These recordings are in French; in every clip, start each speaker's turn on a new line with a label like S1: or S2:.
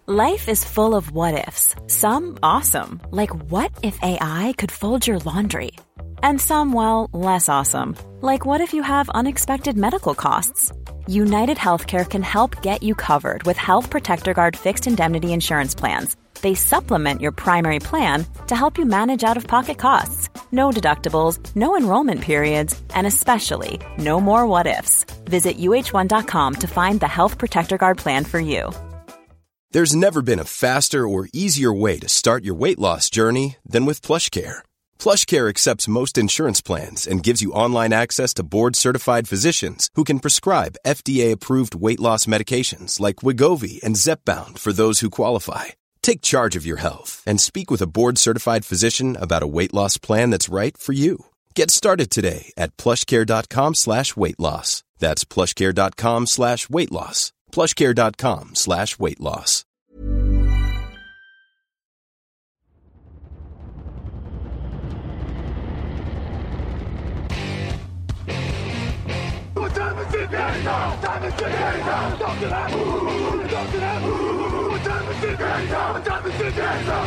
S1: Life is full of what-ifs. Some awesome, like what if AI could fold your laundry? And some, well, less awesome, like what if you have unexpected medical costs? United Healthcare can help get you covered with Health Protector Guard fixed indemnity insurance plans. They supplement your primary plan to help you manage out-of-pocket costs. No deductibles, no enrollment periods, and especially no more what-ifs. Visit uh1.com to find the Health Protector Guard plan for you.
S2: There's never been a faster or easier way to start your weight loss journey than with PlushCare. PlushCare accepts most insurance plans and gives you online access to board-certified physicians who can prescribe FDA-approved weight loss medications like Wegovy and Zepbound for those who qualify. Take charge of your health and speak with a board-certified physician about a weight loss plan that's right for you. Get started today at plushcare.com/weight loss. That's plushcare.com/weight loss. plushcare.com/weight loss.
S3: What time is it now? Time is it now? Talk to that. Talk to that. What time is it now? What time is it now?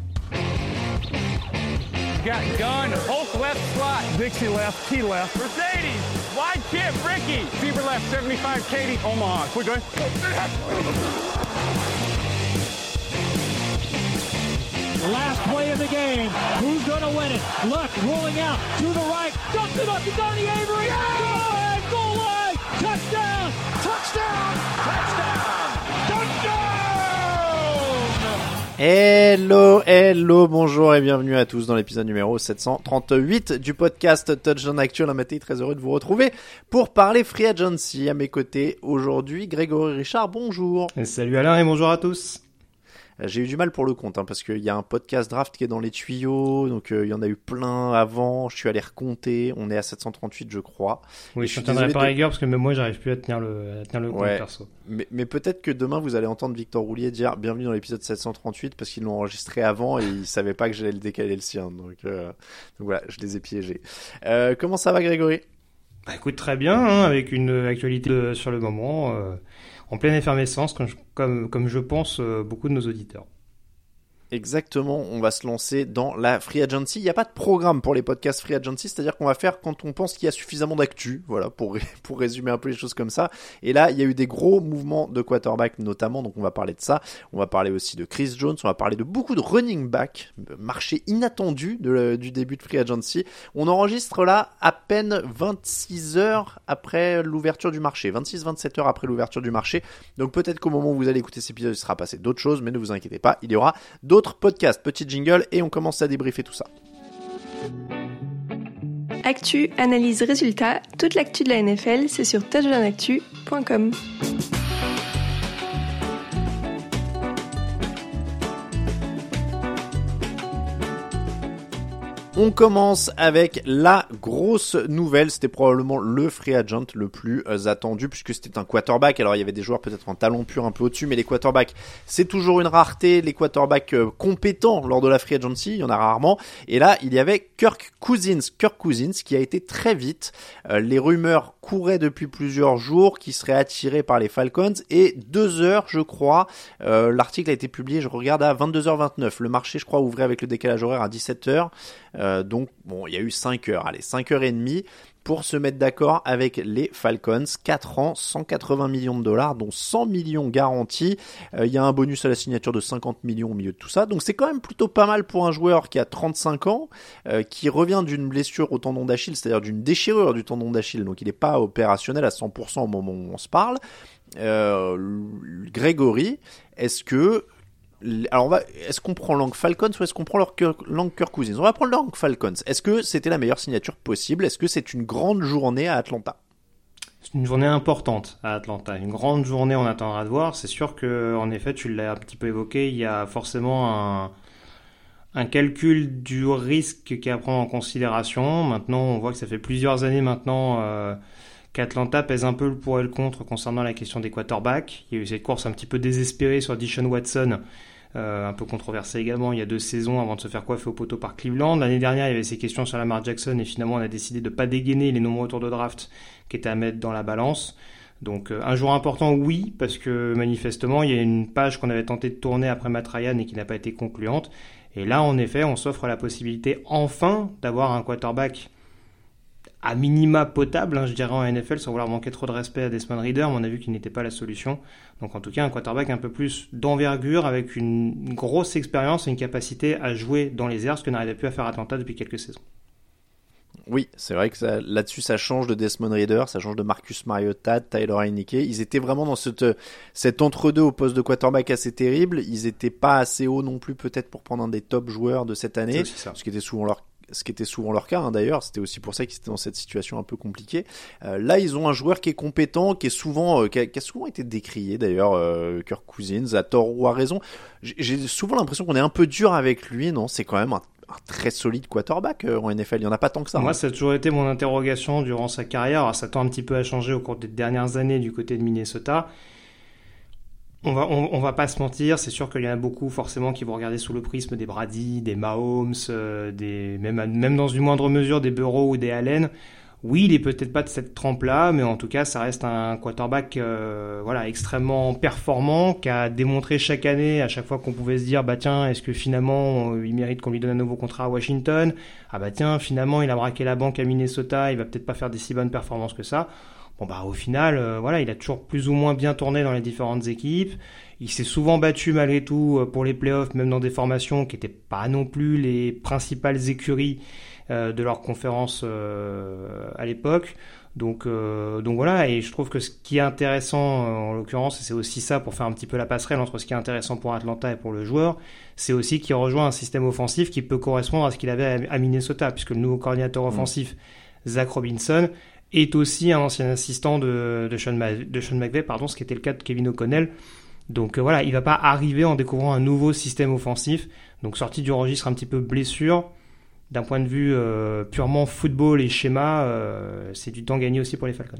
S4: Got gun, Hulk left slot, Dixie left, T left, Mercedes, wide chip, Ricky, Fever left, 75, Katie, Omaha. We're good.
S5: Last play of the game. Who's going to win it? Luck rolling out to the right. Dumps it up to Donnie Avery. Go ahead, goal line. Touchdown. Touchdown. Touchdown. Touchdown.
S6: Hello, bonjour et bienvenue à tous dans l'épisode numéro 738 du podcast Touchdown Actu. Un matin très heureux de vous retrouver pour parler Free Agency. À mes côtés aujourd'hui, Grégory Richard, bonjour.
S7: Et salut Alain et bonjour à tous.
S6: J'ai eu du mal pour le compte, parce qu'il y a un podcast draft qui est dans les tuyaux, donc il y en a eu plein avant, je suis allé recompter, on est à 738 je crois.
S7: Oui, je suis en train de réparer rigueur parce que même moi j'arrive plus à tenir le compte perso.
S6: Mais peut-être que demain vous allez entendre Victor Roulier dire bienvenue dans l'épisode 738 parce qu'ils l'ont enregistré avant et ils savaient pas que j'allais le décaler le sien, donc voilà, je les ai piégés. Comment ça va Grégory ?
S7: Bah écoute, très bien, avec une actualité sur le moment, en pleine effervescence, comme je pense beaucoup de nos auditeurs.
S6: Exactement, on va se lancer dans la Free Agency. Il n'y a pas de programme pour les podcasts Free Agency, c'est-à-dire qu'on va faire quand on pense qu'il y a suffisamment d'actu, voilà, pour résumer un peu les choses comme ça. Et là, il y a eu des gros mouvements de quarterback notamment, donc on va parler de ça. On va parler aussi de Chris Jones, on va parler de beaucoup de running back, marché inattendu du début de Free Agency. On enregistre là à peine 26 heures après l'ouverture du marché, 26-27 heures après l'ouverture du marché. Donc peut-être qu'au moment où vous allez écouter cet épisode, il sera passé d'autres choses, mais ne vous inquiétez pas, il y aura d'autres podcasts. Petit jingle et on commence à débriefer tout ça.
S8: Actu, analyse, résultat, toute l'actu de la NFL, c'est sur touchdownactu.com.
S6: On commence avec la grosse nouvelle, c'était probablement le free agent le plus attendu puisque c'était un quarterback. Alors il y avait des joueurs peut-être en talon pur un peu au-dessus, mais les quarterbacks c'est toujours une rareté, les quarterbacks compétents lors de la free agency, il y en a rarement. Et là il y avait Kirk Cousins qui a été très vite, les rumeurs couraient depuis plusieurs jours qu'il serait attiré par les Falcons et 2 heures je crois, l'article a été publié, je regarde à 22h29, le marché je crois ouvrait avec le décalage horaire à 17h. Donc bon, il y a eu 5 heures, 5h30 pour se mettre d'accord avec les Falcons. 4 ans, 180 millions de dollars, dont 100 millions garantis. Il y a un bonus à la signature de 50 millions au milieu de tout ça. Donc c'est quand même plutôt pas mal pour un joueur qui a 35 ans, qui revient d'une blessure au tendon d'Achille, c'est-à-dire d'une déchirure du tendon d'Achille. Donc il n'est pas opérationnel à 100% au moment où on se parle. Grégory, est-ce qu'on prend l'angle Falcons ou est-ce qu'on prend l'angle Kirk Cousins ? On va prendre l'angle Falcons. Est-ce que c'était la meilleure signature possible ? Est-ce que c'est une grande journée à Atlanta ?
S7: C'est une journée importante à Atlanta. Une grande journée, on attendra de voir. C'est sûr que, en effet, tu l'as un petit peu évoqué, il y a forcément un calcul du risque qui est à prendre en considération. Maintenant, on voit que ça fait plusieurs années maintenant qu'Atlanta pèse un peu le pour et le contre concernant la question des quarterbacks. Il y a eu cette course un petit peu désespérée sur Deshaun Watson, un peu controversée également il y a 2 saisons avant de se faire coiffer au poteau par Cleveland. L'année dernière, il y avait ces questions sur Lamar Jackson et finalement on a décidé de ne pas dégainer les nombreux tours de draft qui étaient à mettre dans la balance. Donc un joueur important, oui, parce que manifestement il y a une page qu'on avait tenté de tourner après Matt Ryan et qui n'a pas été concluante. Et là, en effet, on s'offre la possibilité enfin d'avoir un quarterback à minima potable, je dirais, en NFL, sans vouloir manquer trop de respect à Desmond Ridder, mais on a vu qu'il n'était pas la solution. Donc en tout cas, un quarterback un peu plus d'envergure, avec une grosse expérience et une capacité à jouer dans les airs, ce que n'arrivait plus à faire Atlanta depuis quelques saisons.
S6: Oui, c'est vrai que là-dessus, ça change de Desmond Ridder, ça change de Marcus Mariota, de Tyler Heinicke. Ils étaient vraiment dans cet entre-deux au poste de quarterback assez terrible. Ils étaient pas assez hauts non plus, peut-être, pour prendre un des top joueurs de cette année, ce qui était souvent leur cas, d'ailleurs. C'était aussi pour ça qu'ils étaient dans cette situation un peu compliquée. Là, ils ont un joueur qui est compétent, qui a souvent été décrié, d'ailleurs, Kirk Cousins, à tort ou à raison. J'ai souvent l'impression qu'on est un peu dur avec lui, non? C'est quand même un très solide quarterback en NFL. Il n'y en a pas tant que ça.
S7: Moi, ça a toujours été mon interrogation durant sa carrière. Alors, ça tend un petit peu à changer au cours des dernières années du côté de Minnesota. On va pas se mentir, c'est sûr qu'il y en a beaucoup forcément qui vont regarder sous le prisme des Brady, des Mahomes, même dans une moindre mesure des Burrow ou des Allen. Oui, il est peut-être pas de cette trempe-là, mais en tout cas, ça reste un quarterback extrêmement performant, qui a démontré chaque année, à chaque fois qu'on pouvait se dire, bah tiens, est-ce que finalement il mérite qu'on lui donne un nouveau contrat à Washington? Ah bah tiens, finalement il a braqué la banque à Minnesota, il va peut-être pas faire des si bonnes performances que ça. Bon bah au final, il a toujours plus ou moins bien tourné dans les différentes équipes. Il s'est souvent battu malgré tout pour les playoffs, même dans des formations qui n'étaient pas non plus les principales écuries de leur conférence à l'époque. Donc voilà, et je trouve que ce qui est intéressant en l'occurrence, et c'est aussi ça pour faire un petit peu la passerelle entre ce qui est intéressant pour Atlanta et pour le joueur, c'est aussi qu'il rejoint un système offensif qui peut correspondre à ce qu'il avait à Minnesota, puisque le nouveau coordinateur offensif, Zach Robinson, est aussi un ancien assistant de Sean McVay, ce qui était le cas de Kevin O'Connell. Donc voilà, il va pas arriver en découvrant un nouveau système offensif, donc sorti du registre un petit peu blessure. D'un point de vue purement football et schéma, c'est du temps gagné aussi pour les Falcons.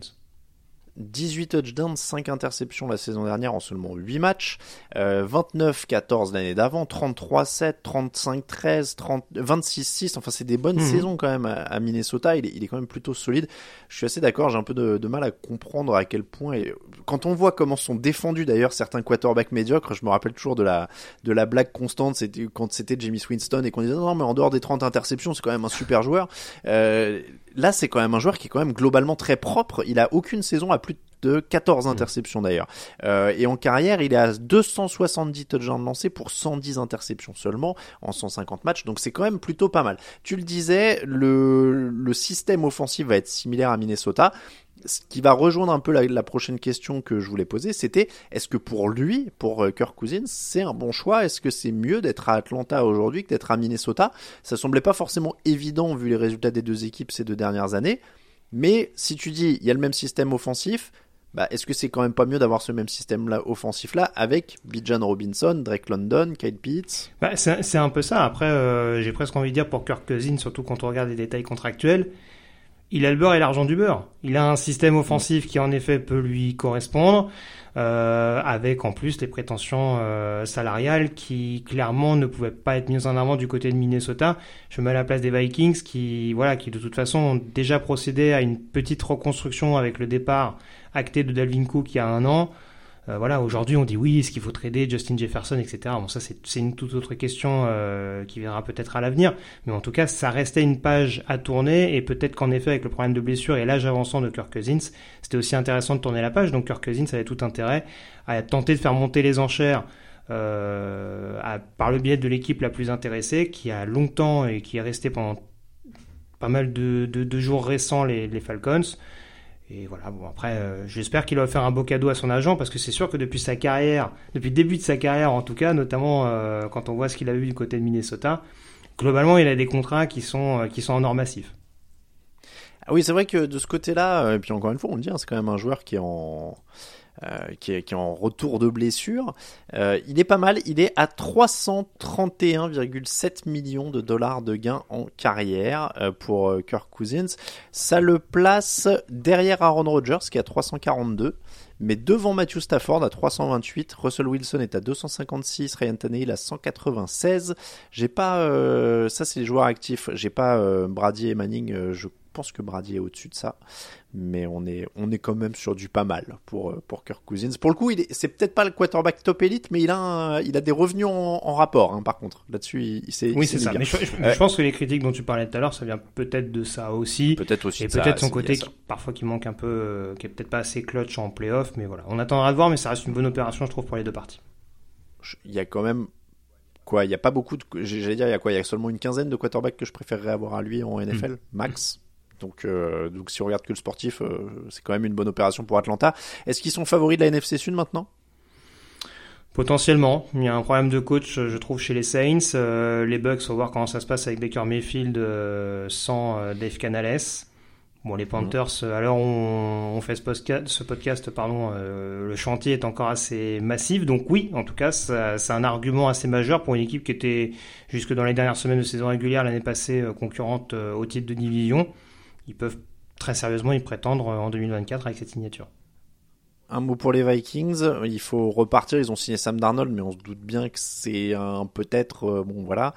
S6: 18 touchdowns, 5 interceptions la saison dernière en seulement 8 matchs, 29-14 l'année d'avant, 33-7, 35-13, 26-6, enfin c'est des bonnes saisons quand même à Minnesota, il est quand même plutôt solide. Je suis assez d'accord, j'ai un peu de mal à comprendre à quel point, et quand on voit comment sont défendus d'ailleurs certains quarterbacks médiocres, je me rappelle toujours de la blague constante, c'était quand c'était Jameis Winston et qu'on disait non mais en dehors des 30 interceptions c'est quand même un super joueur. Là, c'est quand même un joueur qui est quand même globalement très propre. Il a aucune saison à plus de 14 interceptions d'ailleurs. Et en carrière, il est à 270 touchdowns lancés pour 110 interceptions seulement en 150 matchs. Donc c'est quand même plutôt pas mal. Tu le disais, le système offensif va être similaire à Minnesota. Ce qui va rejoindre un peu la prochaine question que je voulais poser, c'était est-ce que pour lui, pour Kirk Cousins, c'est un bon choix? Est-ce que c'est mieux d'être à Atlanta aujourd'hui que d'être à Minnesota? Ça semblait pas forcément évident vu les résultats des deux équipes ces 2 dernières années, mais si tu dis il y a le même système offensif, bah est-ce que c'est quand même pas mieux d'avoir ce même système-là offensif-là avec Bijan Robinson, Drake London, Kyle Pitts?
S7: Bah, c'est un peu ça. Après, j'ai presque envie de dire pour Kirk Cousins, surtout quand on regarde les détails contractuels, il a le beurre et l'argent du beurre. Il a un système offensif qui en effet peut lui correspondre, avec en plus les prétentions salariales qui clairement ne pouvaient pas être mises en avant du côté de Minnesota. Je me mets à la place des Vikings qui de toute façon ont déjà procédé à une petite reconstruction avec le départ acté de Dalvin Cook il y a 1 an. Aujourd'hui on dit oui, est-ce qu'il faut trader Justin Jefferson, etc. Bon, ça c'est une toute autre question qui viendra peut-être à l'avenir, mais en tout cas ça restait une page à tourner, et peut-être qu'en effet avec le problème de blessure et l'âge avançant de Kirk Cousins, c'était aussi intéressant de tourner la page. Donc Kirk Cousins avait tout intérêt à tenter de faire monter les enchères par le biais de l'équipe la plus intéressée, qui a longtemps et qui est restée pendant pas mal de jours récents les Falcons. Et voilà, bon après, j'espère qu'il va faire un beau cadeau à son agent, parce que c'est sûr que depuis le début de sa carrière en tout cas, notamment quand on voit ce qu'il a eu du côté de Minnesota, globalement il a des contrats qui sont en or massif.
S6: Ah oui, c'est vrai que de ce côté-là, et puis encore une fois on le dit, c'est quand même un joueur qui est en retour de blessure. Il est pas mal, il est à 331,7 millions de dollars de gains en carrière pour Kirk Cousins. Ça le place derrière Aaron Rodgers qui est à 342, mais devant Matthew Stafford à 328, Russell Wilson est à 256, Ryan Tannehill à 196. J'ai pas ça c'est les joueurs actifs, j'ai pas Brady et Manning, je pense que Brady est au-dessus de ça, mais on est quand même sur du pas mal pour Kirk Cousins. Pour le coup, c'est peut-être pas le quarterback top élite, mais il a des revenus en rapport, hein, par contre. Là-dessus,
S7: oui, c'est ça. Mais je pense que les critiques dont tu parlais tout à l'heure, ça vient peut-être de ça aussi.
S6: Peut-être aussi.
S7: Et peut-être son côté parfois qui manque un peu, qui est peut-être pas assez clutch en playoff, mais voilà. On attendra de voir, mais ça reste une bonne opération, je trouve, pour les deux parties.
S6: Il y a quand même il y a pas beaucoup j'allais dire, il y a seulement une quinzaine de quarterbacks que je préférerais avoir à lui en NFL, max. Donc si on regarde que le sportif, c'est quand même une bonne opération pour Atlanta. Est-ce qu'ils sont favoris de la NFC Sud maintenant?
S7: Potentiellement. Il y a un problème de coach, je trouve, chez les Saints. Les Bucks, on va voir comment ça se passe avec Baker Mayfield sans Dave Canales. Bon, les Panthers, alors on fait ce podcast, le chantier est encore assez massif. Donc oui, en tout cas, c'est un argument assez majeur pour une équipe qui était, jusque dans les dernières semaines de saison régulière, l'année passée, concurrente au titre de division. Ils peuvent très sérieusement y prétendre en 2024 avec cette signature.
S6: Un mot pour les Vikings, il faut repartir, ils ont signé Sam Darnold, mais on se doute bien que c'est peut-être, voilà.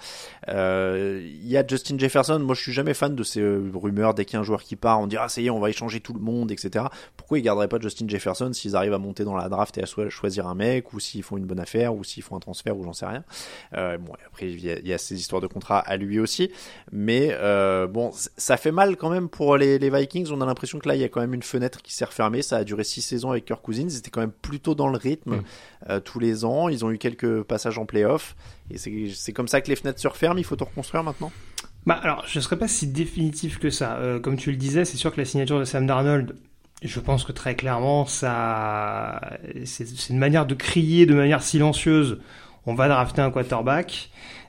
S6: Il y a Justin Jefferson, moi je suis jamais fan de ces rumeurs, dès qu'il y a un joueur qui part, on dit ah ça y est, on va échanger tout le monde, etc. Pourquoi ils garderaient pas Justin Jefferson s'ils arrivent à monter dans la draft et à choisir un mec, ou s'ils font une bonne affaire, ou s'ils font un transfert, ou j'en sais rien. Après il y a ces histoires de contrat à lui aussi, mais ça fait mal quand même pour les Vikings, on a l'impression que là il y a quand même une fenêtre qui s'est refermée, ça a duré 6 saisons avec Kirk Cousins, ils étaient quand même plutôt dans le rythme tous les ans, ils ont eu quelques passages en play-off et c'est comme ça que les fenêtres se referment, il faut tout reconstruire maintenant.
S7: Alors je ne serais pas si définitif que ça, comme tu le disais, c'est sûr que la signature de Sam Darnold, je pense que très clairement c'est une manière de crier de manière silencieuse, on va drafter un quarterback.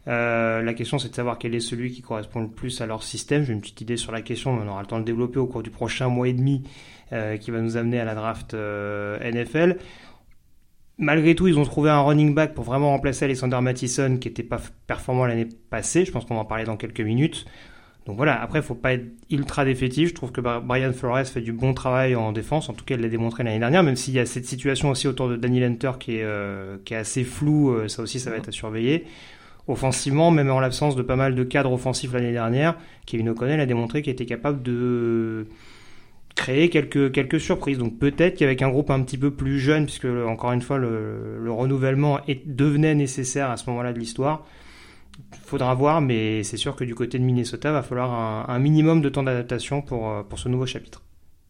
S7: La question c'est de savoir quel est celui qui correspond le plus à leur système. J'ai une petite idée sur la question, mais on aura le temps de le développer au cours du prochain mois et demi qui va nous amener à la draft NFL. Malgré tout, ils ont trouvé un running back pour vraiment remplacer Alexander Mattison qui n'était pas performant l'année passée. Je pense qu'on va en parler dans quelques minutes. Donc voilà, après il ne faut pas être ultra défaitif. Je trouve que Brian Flores fait du bon travail en défense, en tout cas il l'a démontré l'année dernière, même s'il y a cette situation aussi autour de Daniel Hunter qui est assez floue, ça aussi ça va être à surveiller. Offensivement, même en l'absence de pas mal de cadres offensifs l'année dernière, Kevin O'Connell a démontré qu'il était capable de créer quelques surprises. Donc peut-être qu'avec un groupe un petit peu plus jeune, puisque encore une fois le renouvellement devenait nécessaire à ce moment-là de l'histoire, faudra voir, mais c'est sûr que du côté de Minnesota, va falloir un minimum de temps d'adaptation pour ce nouveau chapitre.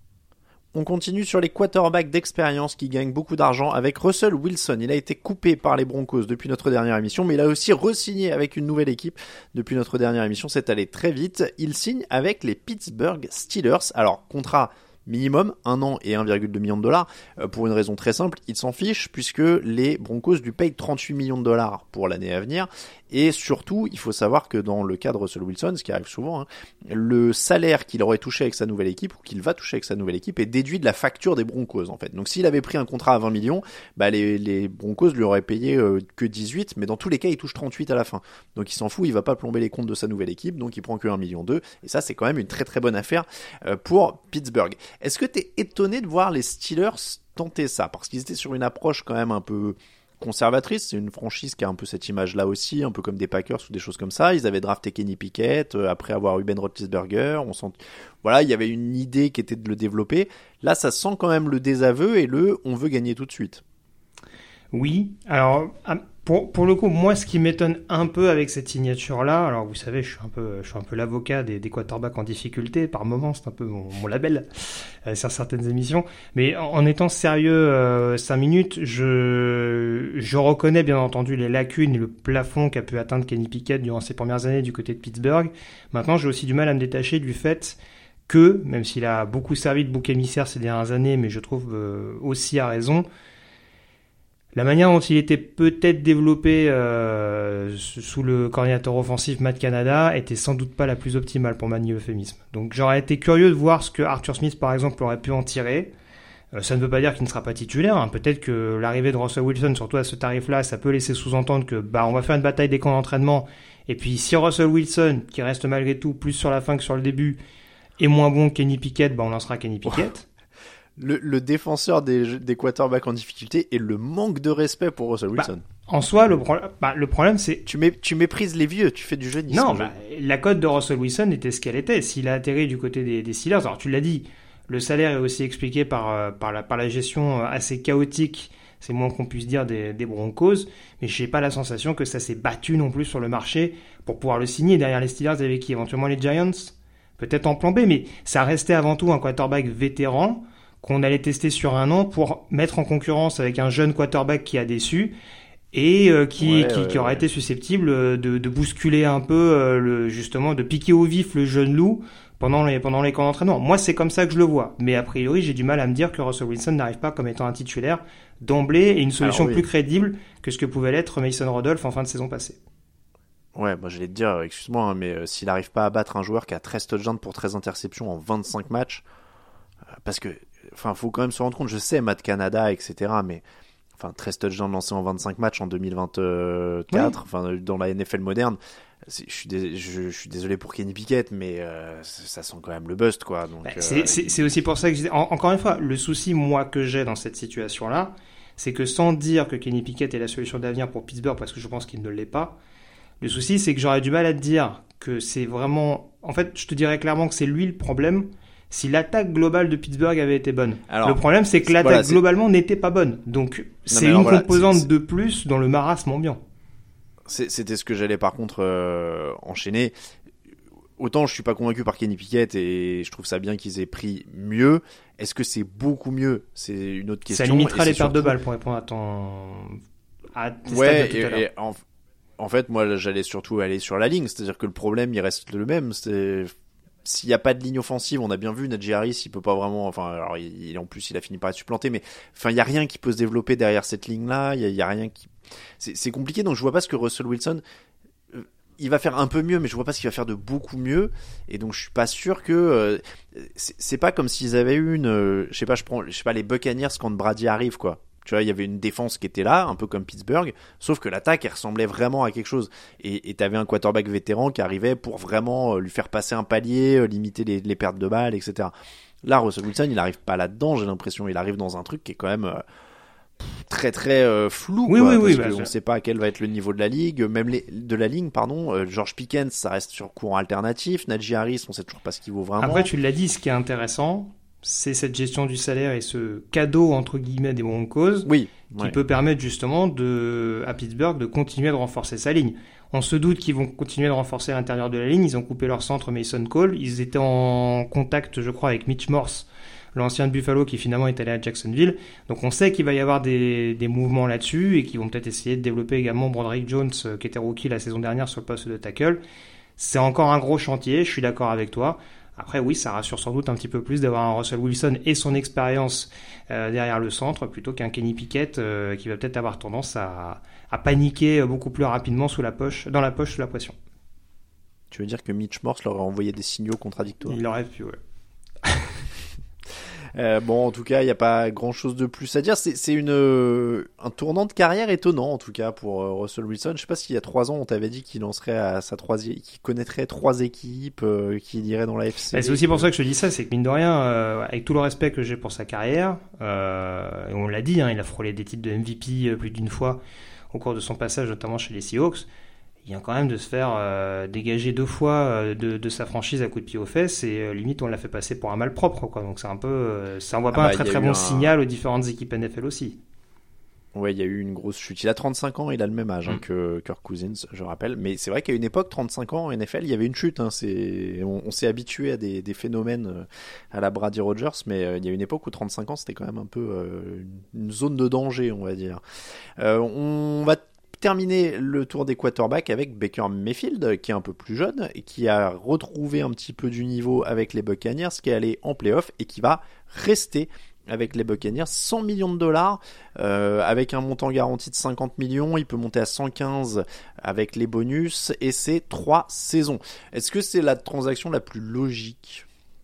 S6: On continue sur les quarterbacks d'expérience qui gagnent beaucoup d'argent avec Russell Wilson. Il a été coupé par les Broncos depuis notre dernière émission, mais il a aussi re-signé avec une nouvelle équipe depuis notre dernière émission. C'est allé très vite. Il signe avec les Pittsburgh Steelers. Alors, contrat minimum, 1 an et 1,2 million de dollars, pour une raison très simple, il s'en fiche puisque les Broncos lui payent 38 millions de dollars pour l'année à venir. Et surtout, il faut savoir que dans le cas de Russell Wilson, ce qui arrive souvent, le salaire qu'il aurait touché avec sa nouvelle équipe, ou qu'il va toucher avec sa nouvelle équipe, est déduit de la facture des Broncos, en fait. Donc s'il avait pris un contrat à 20 millions, les Broncos lui auraient payé que 18, mais dans tous les cas, il touche 38 à la fin. Donc il s'en fout, il va pas plomber les comptes de sa nouvelle équipe, donc il prend que 1,2 million. Et ça, c'est quand même une très très bonne affaire pour Pittsburgh. Est-ce que t'es étonné de voir les Steelers tenter ça? Parce qu'ils étaient sur une approche quand même un peu conservatrice, c'est une franchise qui a un peu cette image-là aussi, un peu comme des Packers ou des choses comme ça. Ils avaient drafté Kenny Pickett après avoir eu Ben Roethlisberger. Il y avait une idée qui était de le développer. Là, ça sent quand même le désaveu et on veut gagner tout de suite.
S7: Oui, alors pour le coup, moi, ce qui m'étonne un peu avec cette signature-là, alors vous savez, je suis un peu l'avocat des quarterbacks en difficulté par moment, c'est un peu mon label sur certaines émissions. Mais en étant sérieux 5 minutes, je reconnais bien entendu les lacunes et le plafond qu'a pu atteindre Kenny Pickett durant ses premières années du côté de Pittsburgh. Maintenant, j'ai aussi du mal à me détacher du fait que, même s'il a beaucoup servi de bouc émissaire ces dernières années, mais je trouve aussi à raison, la manière dont il était peut-être développé sous le coordinateur offensif Matt Canada était sans doute pas la plus optimale pour manier l'euphémisme. Donc j'aurais été curieux de voir ce que Arthur Smith par exemple aurait pu en tirer. Ça ne veut pas dire qu'il ne sera pas titulaire. Peut-être que l'arrivée de Russell Wilson, surtout à ce tarif-là, ça peut laisser sous-entendre que on va faire une bataille des camps d'entraînement. Et puis si Russell Wilson, qui reste malgré tout plus sur la fin que sur le début, est moins bon que Kenny Pickett, on lancera Kenny Pickett.
S6: Le défenseur des quarterbacks en difficulté et le manque de respect pour Russell Wilson.
S7: En soi, le problème, c'est...
S6: Tu méprises les vieux, tu fais du jeunisme.
S7: Non, la cote de Russell Wilson était ce qu'elle était. S'il a atterri du côté des Steelers, alors tu l'as dit, le salaire est aussi expliqué par la gestion assez chaotique, c'est moins qu'on puisse dire, des Broncos, mais j'ai pas la sensation que ça s'est battu non plus sur le marché pour pouvoir le signer. Derrière les Steelers, il y avait qui ? Éventuellement les Giants, peut-être en plan B, mais ça restait avant tout un quarterback vétéran qu'on allait tester sur 1 an pour mettre en concurrence avec un jeune quarterback qui a déçu et qui aurait été susceptible de bousculer un peu, justement, de piquer au vif le jeune loup pendant les camps d'entraînement. Moi, c'est comme ça que je le vois. Mais a priori, j'ai du mal à me dire que Russell Wilson n'arrive pas comme étant un titulaire d'emblée et une solution plus crédible que ce que pouvait l'être Mason Rudolph en fin de saison passée.
S6: Ouais, moi j'allais te dire, excuse-moi, hein, mais s'il n'arrive pas à battre un joueur qui a 13 touchdowns pour 13 interceptions en 25 matchs, parce que, faut quand même se rendre compte, je sais, Matt Canada, etc., mais 13 touchdowns lancés en 25 matchs en 2024, dans la NFL moderne, je suis désolé pour Kenny Pickett, mais ça sent quand même le bust, quoi. Donc,
S7: c'est aussi pour ça que je dis, encore une fois, le souci, moi, que j'ai dans cette situation-là, c'est que sans dire que Kenny Pickett est la solution d'avenir pour Pittsburgh, parce que je pense qu'il ne l'est pas, le souci, c'est que j'aurais du mal à te dire que c'est vraiment... En fait, je te dirais clairement que c'est lui le problème si l'attaque globale de Pittsburgh avait été bonne. Alors, le problème, c'est que l'attaque globalement n'était pas bonne. Donc, c'est une composante de plus dans le marasme ambiant.
S6: C'était ce que j'allais par contre enchaîner. Autant je suis pas convaincu par Kenny Pickett et je trouve ça bien qu'ils aient pris mieux. Est-ce que c'est beaucoup mieux ? C'est une autre question.
S7: Ça limitera les pertes de balles pour répondre à tes stats de tout à l'heure.
S6: En fait, moi, j'allais surtout aller sur la ligne. C'est-à-dire que le problème, il reste le même. S'il n'y a pas de ligne offensive, on a bien vu, Najee Harris, il peut pas vraiment... alors, en plus, il a fini par être supplanté, mais il n'y a rien qui peut se développer derrière cette ligne-là. Il y a rien qui... C'est compliqué, donc je vois pas ce que Russell Wilson... il va faire un peu mieux, mais je vois pas ce qu'il va faire de beaucoup mieux. Et donc, je suis pas sûr que... c'est pas comme s'ils avaient eu une... je sais pas, les Buccaneers quand Brady arrive, quoi. Tu vois, il y avait une défense qui était là, un peu comme Pittsburgh, sauf que l'attaque, elle ressemblait vraiment à quelque chose. Et t'avais un quarterback vétéran qui arrivait pour vraiment lui faire passer un palier, limiter les pertes de balles, etc. Là, Russell Wilson, il arrive pas là-dedans, j'ai l'impression. Il arrive dans un truc qui est quand même très très flou. Parce qu'on sait pas quel va être le niveau de la ligue, même de la ligne, pardon. George Pickens, ça reste sur courant alternatif. Najee Harris, on sait toujours pas ce qu'il vaut vraiment.
S7: Après, tu l'as dit, ce qui est intéressant, c'est cette gestion du salaire et ce cadeau entre guillemets des Broncos qui peut permettre justement à Pittsburgh de continuer de renforcer sa ligne. On se doute qu'ils vont continuer de renforcer l'intérieur de la ligne. Ils ont coupé leur centre Mason Cole. Ils étaient en contact, je crois, avec Mitch Morse, l'ancien de Buffalo qui finalement est allé à Jacksonville. Donc on sait qu'il va y avoir des mouvements là-dessus et qu'ils vont peut-être essayer de développer également Broderick Jones qui était rookie la saison dernière sur le poste de tackle. C'est encore un gros chantier, je suis d'accord avec toi. Après, oui, ça rassure sans doute un petit peu plus d'avoir un Russell Wilson et son expérience derrière le centre plutôt qu'un Kenny Pickett qui va peut-être avoir tendance à paniquer beaucoup plus rapidement dans la poche sous la pression.
S6: Tu veux dire que Mitch Morse leur a envoyé des signaux contradictoires ?
S7: Il aurait pu, ouais.
S6: En tout cas, il n'y a pas grand-chose de plus à dire. C'est un tournant de carrière étonnant, en tout cas, pour Russell Wilson. Je sais pas s'il y a 3 ans, on t'avait dit qu'il lancerait à sa troisième, qu'il connaîtrait 3 équipes, qu'il irait dans la FC.
S7: C'est aussi pour ça que je te dis ça, c'est que mine de rien, avec tout le respect que j'ai pour sa carrière, et on l'a dit, il a frôlé des titres de MVP plus d'une fois au cours de son passage, notamment chez les Seahawks. Il vient quand même de se faire dégager 2 fois de sa franchise à coup de pied aux fesses et limite on l'a fait passer pour un malpropre, quoi. Donc c'est un peu, ça envoie pas un très très bon signal aux différentes équipes NFL aussi.
S6: Ouais, il y a eu une grosse chute. Il a 35 ans, il a le même âge que Kirk Cousins, je rappelle. Mais c'est vrai qu'à une époque, 35 ans en NFL, il y avait une chute. On s'est habitué à des phénomènes à la Brady Rodgers, mais il y a une époque où 35 ans, c'était quand même un peu une zone de danger, on va dire. On va terminer le tour des quarterbacks avec Baker Mayfield, qui est un peu plus jeune et qui a retrouvé un petit peu du niveau avec les Buccaneers, qui est allé en playoff et qui va rester avec les Buccaneers. $100 millions, avec un montant garanti de 50 millions, il peut monter à 115 avec les bonus et c'est 3 saisons. Est-ce que c'est la transaction la plus logique ?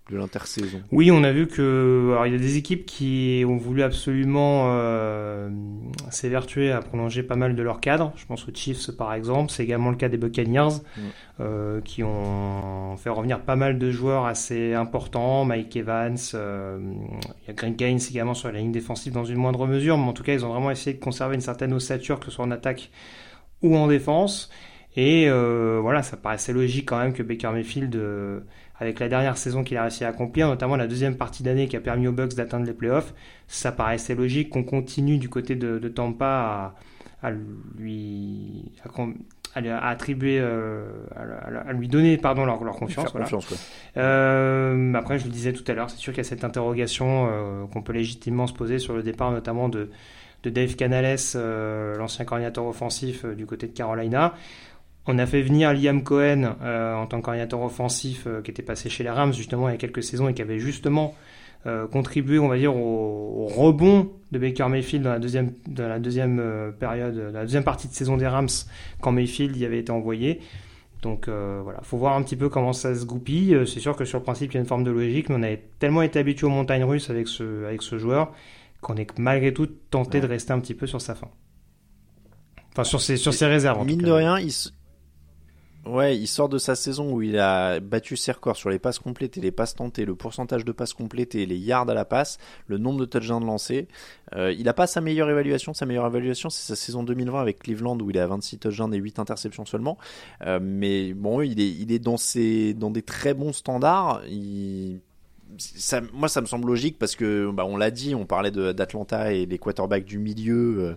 S6: de l'intersaison.
S7: Oui, on a vu que alors il y a des équipes qui ont voulu absolument s'évertuer à prolonger pas mal de leur cadre. Je pense aux Chiefs par exemple. C'est également le cas des Buccaneers qui ont fait revenir pas mal de joueurs assez importants. Mike Evans, il y a Greg Gaines également sur la ligne défensive dans une moindre mesure, mais en tout cas ils ont vraiment essayé de conserver une certaine ossature, que ce soit en attaque ou en défense. Et voilà, ça paraissait logique quand même que Baker Mayfield, avec la dernière saison qu'il a réussi à accomplir, notamment la deuxième partie d'année qui a permis aux Bucs d'atteindre les playoffs, ça paraissait logique qu'on continue du côté de Tampa à lui attribuer, à lui donner leur confiance. Voilà.
S6: Confiance, ouais.
S7: Après, je le disais tout à l'heure, c'est sûr qu'il y a cette interrogation qu'on peut légitimement se poser sur le départ notamment de Dave Canales, l'ancien coordinateur offensif du côté de Carolina. On a fait venir Liam Cohen en tant que coordinateur offensif qui était passé chez les Rams justement il y a quelques saisons et qui avait justement contribué, on va dire, au rebond de Baker Mayfield dans la deuxième période, la deuxième partie de saison des Rams quand Mayfield y avait été envoyé. Donc voilà, faut voir un petit peu comment ça se goupille. C'est sûr que sur le principe il y a une forme de logique, mais on avait tellement été habitué aux montagnes russes avec ce joueur qu'on est malgré tout tenté de rester un petit peu sur sa fin. Enfin sur ses réserves en
S6: mine
S7: tout cas.
S6: De rien, il sort de sa saison où il a battu ses records sur les passes complétées, les passes tentées, le pourcentage de passes complétées, les yards à la passe, le nombre de touchdowns lancés. Il n'a pas sa meilleure évaluation. Sa meilleure évaluation, c'est sa saison 2020 avec Cleveland où il a 26 touchdowns et 8 interceptions seulement. Mais bon, il est dans des très bons standards. Moi ça me semble logique parce que on l'a dit, on parlait d'Atlanta et les quarterbacks du milieu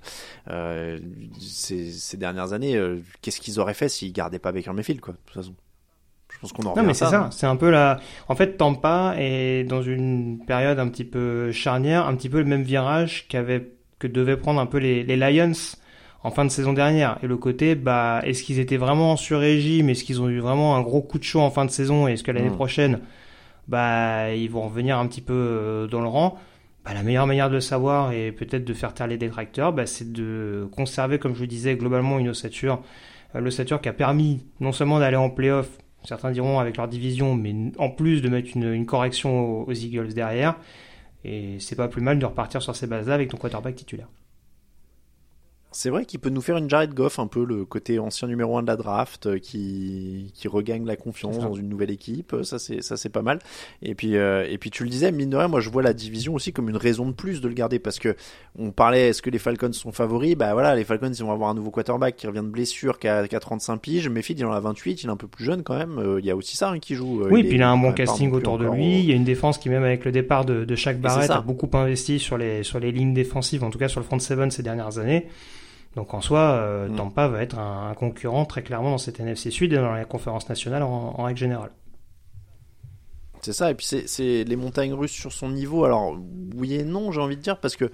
S6: ces dernières années. Qu'est-ce qu'ils auraient fait s'ils gardaient pas Baker Mayfield, quoi, de toute façon. Je pense qu'on en revient.
S7: Non mais c'est ça, c'est un peu en fait Tampa est dans une période un petit peu charnière, un petit peu le même virage que devaient prendre un peu les Lions en fin de saison dernière. Et le côté, est-ce qu'ils étaient vraiment sur régime, est-ce qu'ils ont eu vraiment un gros coup de chaud en fin de saison, et est-ce que l'année prochaine ils vont revenir un petit peu dans le rang. La meilleure manière de le savoir et peut-être de faire taire les détracteurs, c'est de conserver, comme je le disais, globalement une ossature qui a permis non seulement d'aller en play-off, certains diront avec leur division, mais en plus de mettre une correction aux Eagles derrière. Et c'est pas plus mal de repartir sur ces bases-là avec ton quarterback titulaire.
S6: C'est vrai qu'il peut nous faire une Jared Goff, un peu le côté ancien numéro 1 de la draft qui regagne la confiance dans une nouvelle équipe. Ça c'est pas mal. Et puis tu le disais, mine de rien, moi je vois la division aussi comme une raison de plus de le garder, parce que on parlait, est-ce que les Falcons sont favoris? Les Falcons ils vont avoir un nouveau quarterback qui revient de blessure, qui a 35 piges. Mayfield il en a 28, il est un peu plus jeune quand même. Il y a aussi ça qui joue.
S7: Oui, puis il a un bon casting autour de lui. Il y a une défense qui, même avec le départ de Shaq Barrett, a beaucoup investi sur les lignes défensives, en tout cas sur le front seven ces dernières années. Donc en soi, Tampa va être un concurrent très clairement dans cette NFC Sud et dans la conférence nationale en règle générale.
S6: C'est ça, et puis c'est les montagnes russes sur son niveau. Alors oui et non, j'ai envie de dire, parce que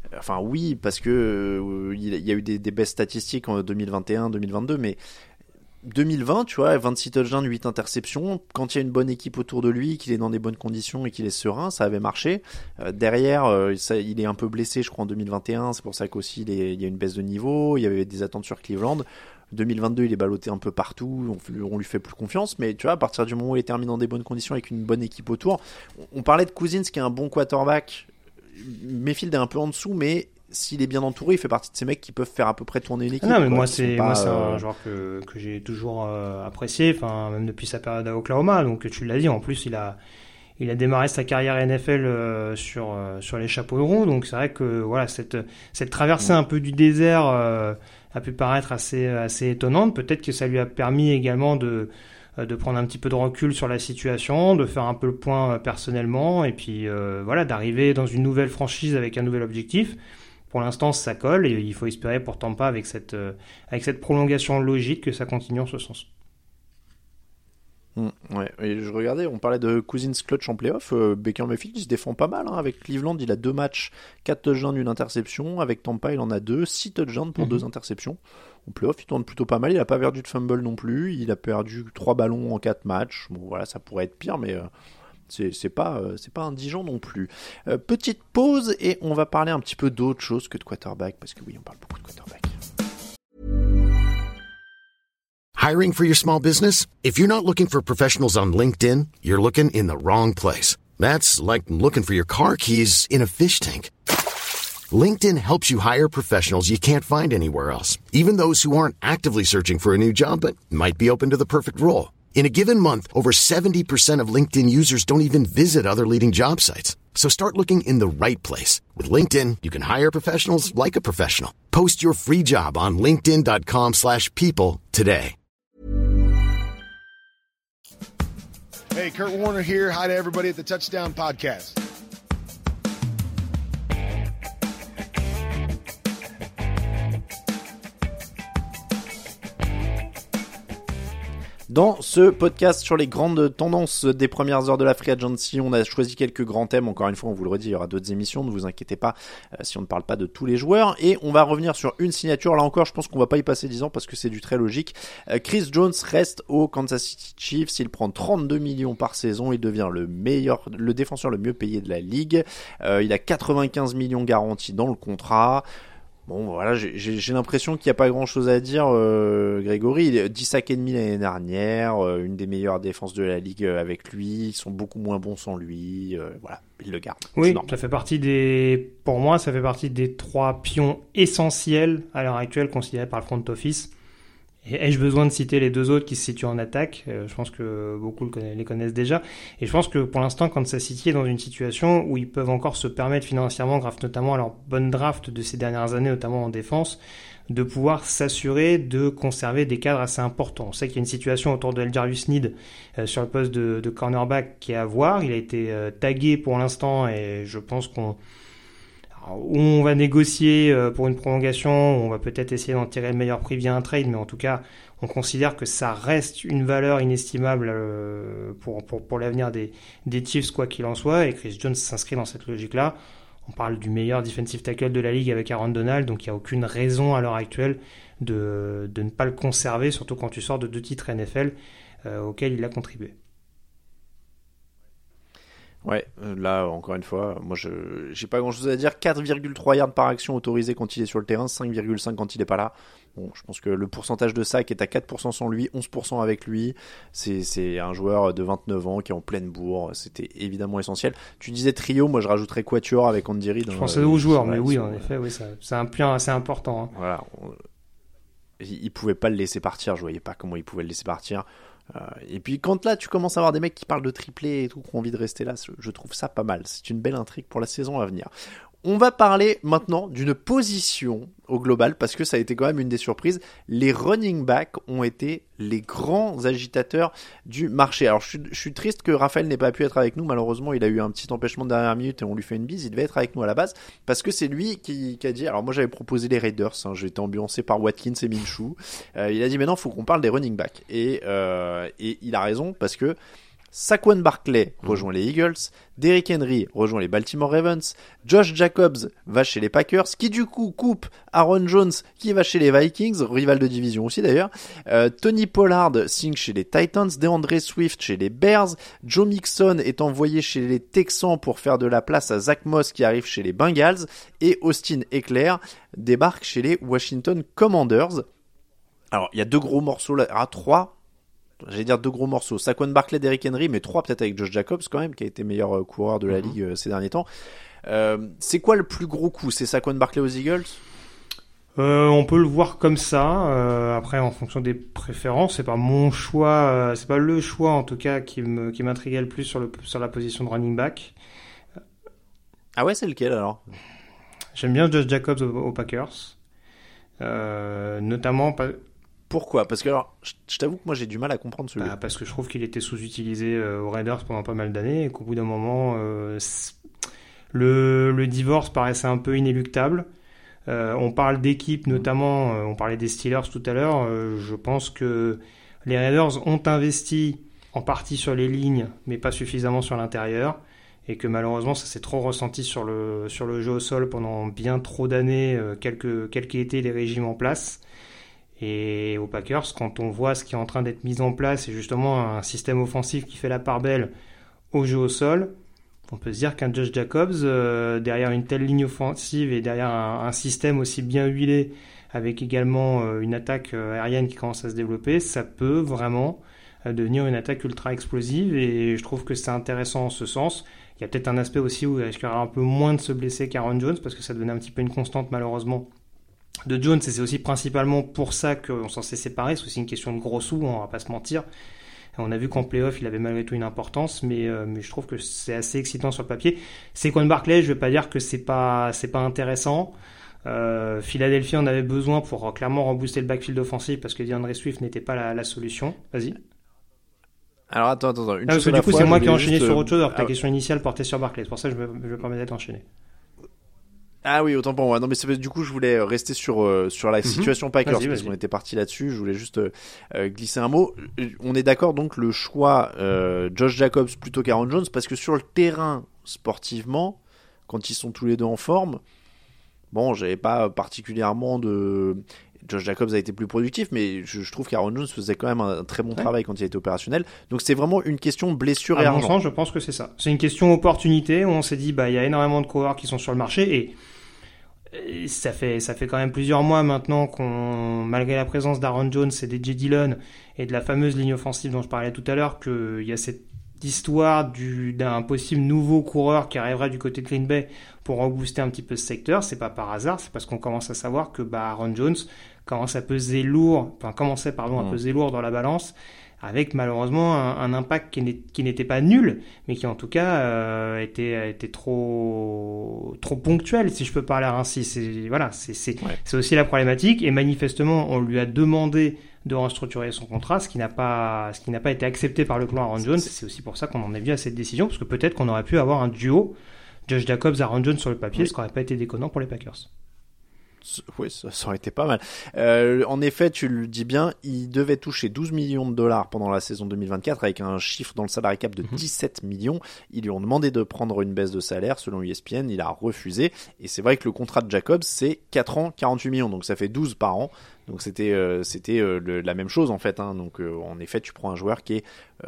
S6: il y a eu des baisses statistiques en 2021, 2022, mais 2020, tu vois, 26 touchdowns, 8 interceptions. Quand il y a une bonne équipe autour de lui, qu'il est dans des bonnes conditions et qu'il est serein, ça avait marché. Derrière, il est un peu blessé, je crois, en 2021. C'est pour ça qu'aussi il y a une baisse de niveau. Il y avait des attentes sur Cleveland. 2022, il est ballotté un peu partout. On lui fait plus confiance. Mais tu vois, à partir du moment où il termine dans des bonnes conditions avec une bonne équipe autour, on parlait de Cousins qui est un bon quarterback. Mayfield est un peu en dessous, mais s'il est bien entouré, il fait partie de ces mecs qui peuvent faire à peu près tourner une équipe.
S7: Non, mais moi c'est un joueur que j'ai toujours apprécié, enfin même depuis sa période à Oklahoma. Donc tu l'as dit, en plus il a démarré sa carrière NFL sur les chapeaux de roue. Donc c'est vrai que voilà, cette traversée un peu du désert a pu paraître assez étonnante. Peut-être que ça lui a permis également de prendre un petit peu de recul sur la situation, de faire un peu le point personnellement, et puis d'arriver dans une nouvelle franchise avec un nouvel objectif. Pour l'instant, ça colle, et il faut espérer pour Tampa avec cette prolongation logique que ça continue en ce sens.
S6: Ouais, et je regardais, on parlait de Cousins clutch en playoff. Baker Mayfield il se défend pas mal, hein. Avec Cleveland, il a 2 matchs, 4 touchdowns, 1 interception. Avec Tampa, il en a 2, 6 touchdowns pour 2 interceptions. En playoff, il tourne plutôt pas mal. Il a pas perdu de fumble non plus. Il a perdu 3 ballons en 4 matchs. Bon, voilà, ça pourrait être pire, mais c'est pas indigent non plus. Petite pause et on va parler un petit peu d'autre chose que de quarterback, parce que oui, on parle beaucoup de quarterback.
S9: Hiring for your small business? If you're not looking for professionals on LinkedIn, you're looking in the wrong place. That's like looking for your car keys in a fish tank. LinkedIn helps you hire professionals you can't find anywhere else, even those who aren't actively searching for a new job but might be open to the perfect role. In a given month, over 70% of LinkedIn users don't even visit other leading job sites. So start looking in the right place. With LinkedIn, you can hire professionals like a professional. Post your free job on linkedin.com/people today.
S10: Hey, Kurt Warner here. Hi to everybody at the Touchdown Podcast.
S6: Dans ce podcast sur les grandes tendances des premières heures de la Free Agency, on a choisi quelques grands thèmes. Encore une fois, on vous le redit, il y aura d'autres émissions, ne vous inquiétez pas si on ne parle pas de tous les joueurs. Et on va revenir sur une signature. Là encore, je pense qu'on va pas y passer 10 ans parce que c'est du très logique. Chris Jones reste au Kansas City Chiefs. Il prend 32 millions par saison. Il devient le défenseur le mieux payé de la ligue. Il a 95 millions garantis dans le contrat. Bon, voilà, j'ai l'impression qu'il n'y a pas grand-chose à dire, Grégory. Il 10 sacs et demi l'année dernière, une des meilleures défenses de la ligue avec lui. Ils sont beaucoup moins bons sans lui. Voilà, il le garde.
S7: Oui, ça fait partie pour moi, ça fait partie des 3 pions essentiels à l'heure actuelle considérés par le front office. Et ai-je besoin de citer les 2 autres qui se situent en attaque ? Je pense que beaucoup les connaissent déjà. Et je pense que pour l'instant, Kansas City est dans une situation où ils peuvent encore se permettre financièrement, grâce notamment à leur bonne draft de ces dernières années, notamment en défense, de pouvoir s'assurer de conserver des cadres assez importants. On sait qu'il y a une situation autour de L'Jarius Sneed sur le poste de cornerback qui est à voir. Il a été tagué pour l'instant et je pense on va négocier pour une prolongation, on va peut-être essayer d'en tirer le meilleur prix via un trade, mais en tout cas, on considère que ça reste une valeur inestimable pour l'avenir des Chiefs, quoi qu'il en soit, et Chris Jones s'inscrit dans cette logique-là. On parle du meilleur defensive tackle de la ligue avec Aaron Donald, donc il n'y a aucune raison à l'heure actuelle de ne pas le conserver, surtout quand tu sors de 2 titres NFL auxquels il a contribué.
S6: Ouais, là encore une fois, moi j'ai pas grand chose à dire. 4,3 yards par action autorisé quand il est sur le terrain, 5,5 quand il est pas là. Bon, je pense que le pourcentage de sac est à 4% sans lui, 11% avec lui. C'est un joueur de 29 ans qui est en pleine bourre. C'était évidemment essentiel. Tu disais trio, moi je rajouterais quatuor avec Andy Reid.
S7: Je pensais aux joueurs, mais oui, en effet, oui, c'est un point assez important. Hein.
S6: Voilà, il pouvait pas le laisser partir. Je voyais pas comment il pouvait le laisser partir. Et puis quand là tu commences à avoir des mecs qui parlent de triplé et tout, qui ont envie de rester là, je trouve ça pas mal. C'est une belle intrigue pour la saison à venir. On va parler maintenant d'une position au global, parce que ça a été quand même une des surprises. Les running backs ont été les grands agitateurs du marché. Alors je suis triste que Raphaël n'ait pas pu être avec nous. Malheureusement, il a eu un petit empêchement de dernière minute et on lui fait une bise. Il devait être avec nous à la base, parce que c'est lui qui a dit, alors moi j'avais proposé les Raiders, j'ai été ambiancé par Watkins et Minshew. Il a dit maintenant il faut qu'on parle des running backs. Et il a raison, parce que Saquon Barkley rejoint les Eagles, Derrick Henry rejoint les Baltimore Ravens, Josh Jacobs va chez les Packers, qui du coup coupe Aaron Jones qui va chez les Vikings, rival de division aussi d'ailleurs, Tony Pollard signe chez les Titans, DeAndre Swift chez les Bears, Joe Mixon est envoyé chez les Texans pour faire de la place à Zach Moss qui arrive chez les Bengals, et Austin Ekeler débarque chez les Washington Commanders. Alors il y a 2 gros morceaux là, 3. J'allais dire 2 gros morceaux. Saquon Barkley, Derrick Henry, mais 3 peut-être avec Josh Jacobs quand même, qui a été meilleur coureur de la ligue ces derniers temps. C'est quoi le plus gros coup ? C'est Saquon Barkley aux Eagles ?
S7: On peut le voir comme ça. Après, en fonction des préférences, c'est pas mon choix, c'est pas le choix en tout cas qui m'intriguait le plus sur la position de running back.
S6: Ah ouais, c'est lequel alors ?
S7: J'aime bien Josh Jacobs aux Packers, notamment.
S6: Pourquoi ? Parce que alors, je t'avoue que moi j'ai du mal à comprendre celui-là.
S7: Parce que je trouve qu'il était sous-utilisé aux Raiders pendant pas mal d'années et qu'au bout d'un moment, le divorce paraissait un peu inéluctable. On parle d'équipe notamment, on parlait des Steelers tout à l'heure. Je pense que les Raiders ont investi en partie sur les lignes, mais pas suffisamment sur l'intérieur. Et que malheureusement, ça s'est trop ressenti sur le jeu au sol pendant bien trop d'années, quels qu'aient été les régimes en place. Et aux Packers, quand on voit ce qui est en train d'être mis en place et justement un système offensif qui fait la part belle au jeu au sol, on peut se dire qu'un Josh Jacobs, derrière une telle ligne offensive et derrière un système aussi bien huilé avec également une attaque aérienne qui commence à se développer, ça peut vraiment devenir une attaque ultra explosive, et je trouve que c'est intéressant en ce sens. Il y a peut-être un aspect aussi où il risquera un peu moins de se blesser qu'Aaron Jones, parce que ça devenait un petit peu une constante malheureusement de Jones, et c'est aussi principalement pour ça qu'on s'en s'est séparé. C'est aussi une question de gros sous, on va pas se mentir. On a vu qu'en play-off, il avait malgré tout une importance, mais je trouve que c'est assez excitant sur le papier. Saquon Barkley, je vais pas dire que c'est pas intéressant. Philadelphie en avait besoin pour clairement rebooster le backfield offensif, parce que DeAndre Swift n'était pas la solution. Vas-y.
S6: Alors attends,
S7: parce que du coup c'est moi qui ai enchaîné sur autre chose, alors que ta question initiale portait sur Barkley. C'est pour ça que je me permettais d'enchaîner.
S6: Ah oui, autant pour moi. Non, mais du coup, je voulais rester sur la situation Packers, parce qu'on était parti là-dessus. Je voulais juste glisser un mot. On est d'accord, donc, le choix Josh Jacobs plutôt qu'Aaron Jones, parce que sur le terrain, sportivement, quand ils sont tous les deux en forme, bon, j'avais pas particulièrement de... Josh Jacobs a été plus productif, mais je trouve qu'Aaron Jones faisait quand même un très bon travail quand il était opérationnel. Donc c'est vraiment une question blessure et argent.
S7: À mon sens, je pense que c'est ça. C'est une question opportunité où on s'est dit, il y a énormément de coureurs qui sont sur le marché, et ça fait quand même plusieurs mois maintenant qu'on, malgré la présence d'Aaron Jones et d'A.J. Dillon et de la fameuse ligne offensive dont je parlais tout à l'heure, qu'il y a cette histoire d'un possible nouveau coureur qui arriverait du côté de Green Bay pour rebooster un petit peu ce secteur. C'est pas par hasard, c'est parce qu'on commence à savoir que Aaron Jones commençait à peser lourd dans la balance, avec malheureusement un impact qui n'était pas nul, mais qui en tout cas était trop ponctuel, si je peux parler ainsi. C'est aussi la problématique, et manifestement on lui a demandé de restructurer son contrat, ce qui n'a pas été accepté par le clan Aaron Jones. C'est aussi pour ça qu'on en est venu à cette décision, parce que peut-être qu'on aurait pu avoir un duo Josh Jacobs, Aaron Jones sur le papier, ce qui n'aurait pas été déconnant pour les Packers.
S6: Oui, ça aurait été pas mal. En effet, tu le dis bien, il devait toucher 12 millions de dollars pendant la saison 2024, avec un chiffre dans le salary cap de 17 millions. Ils lui ont demandé de prendre une baisse de salaire, selon ESPN, il a refusé. Et c'est vrai que le contrat de Jacobs, c'est 4 ans, 48 millions, donc ça fait 12 par an. Donc c'était la même chose en fait, hein. Donc en effet, tu prends un joueur qui est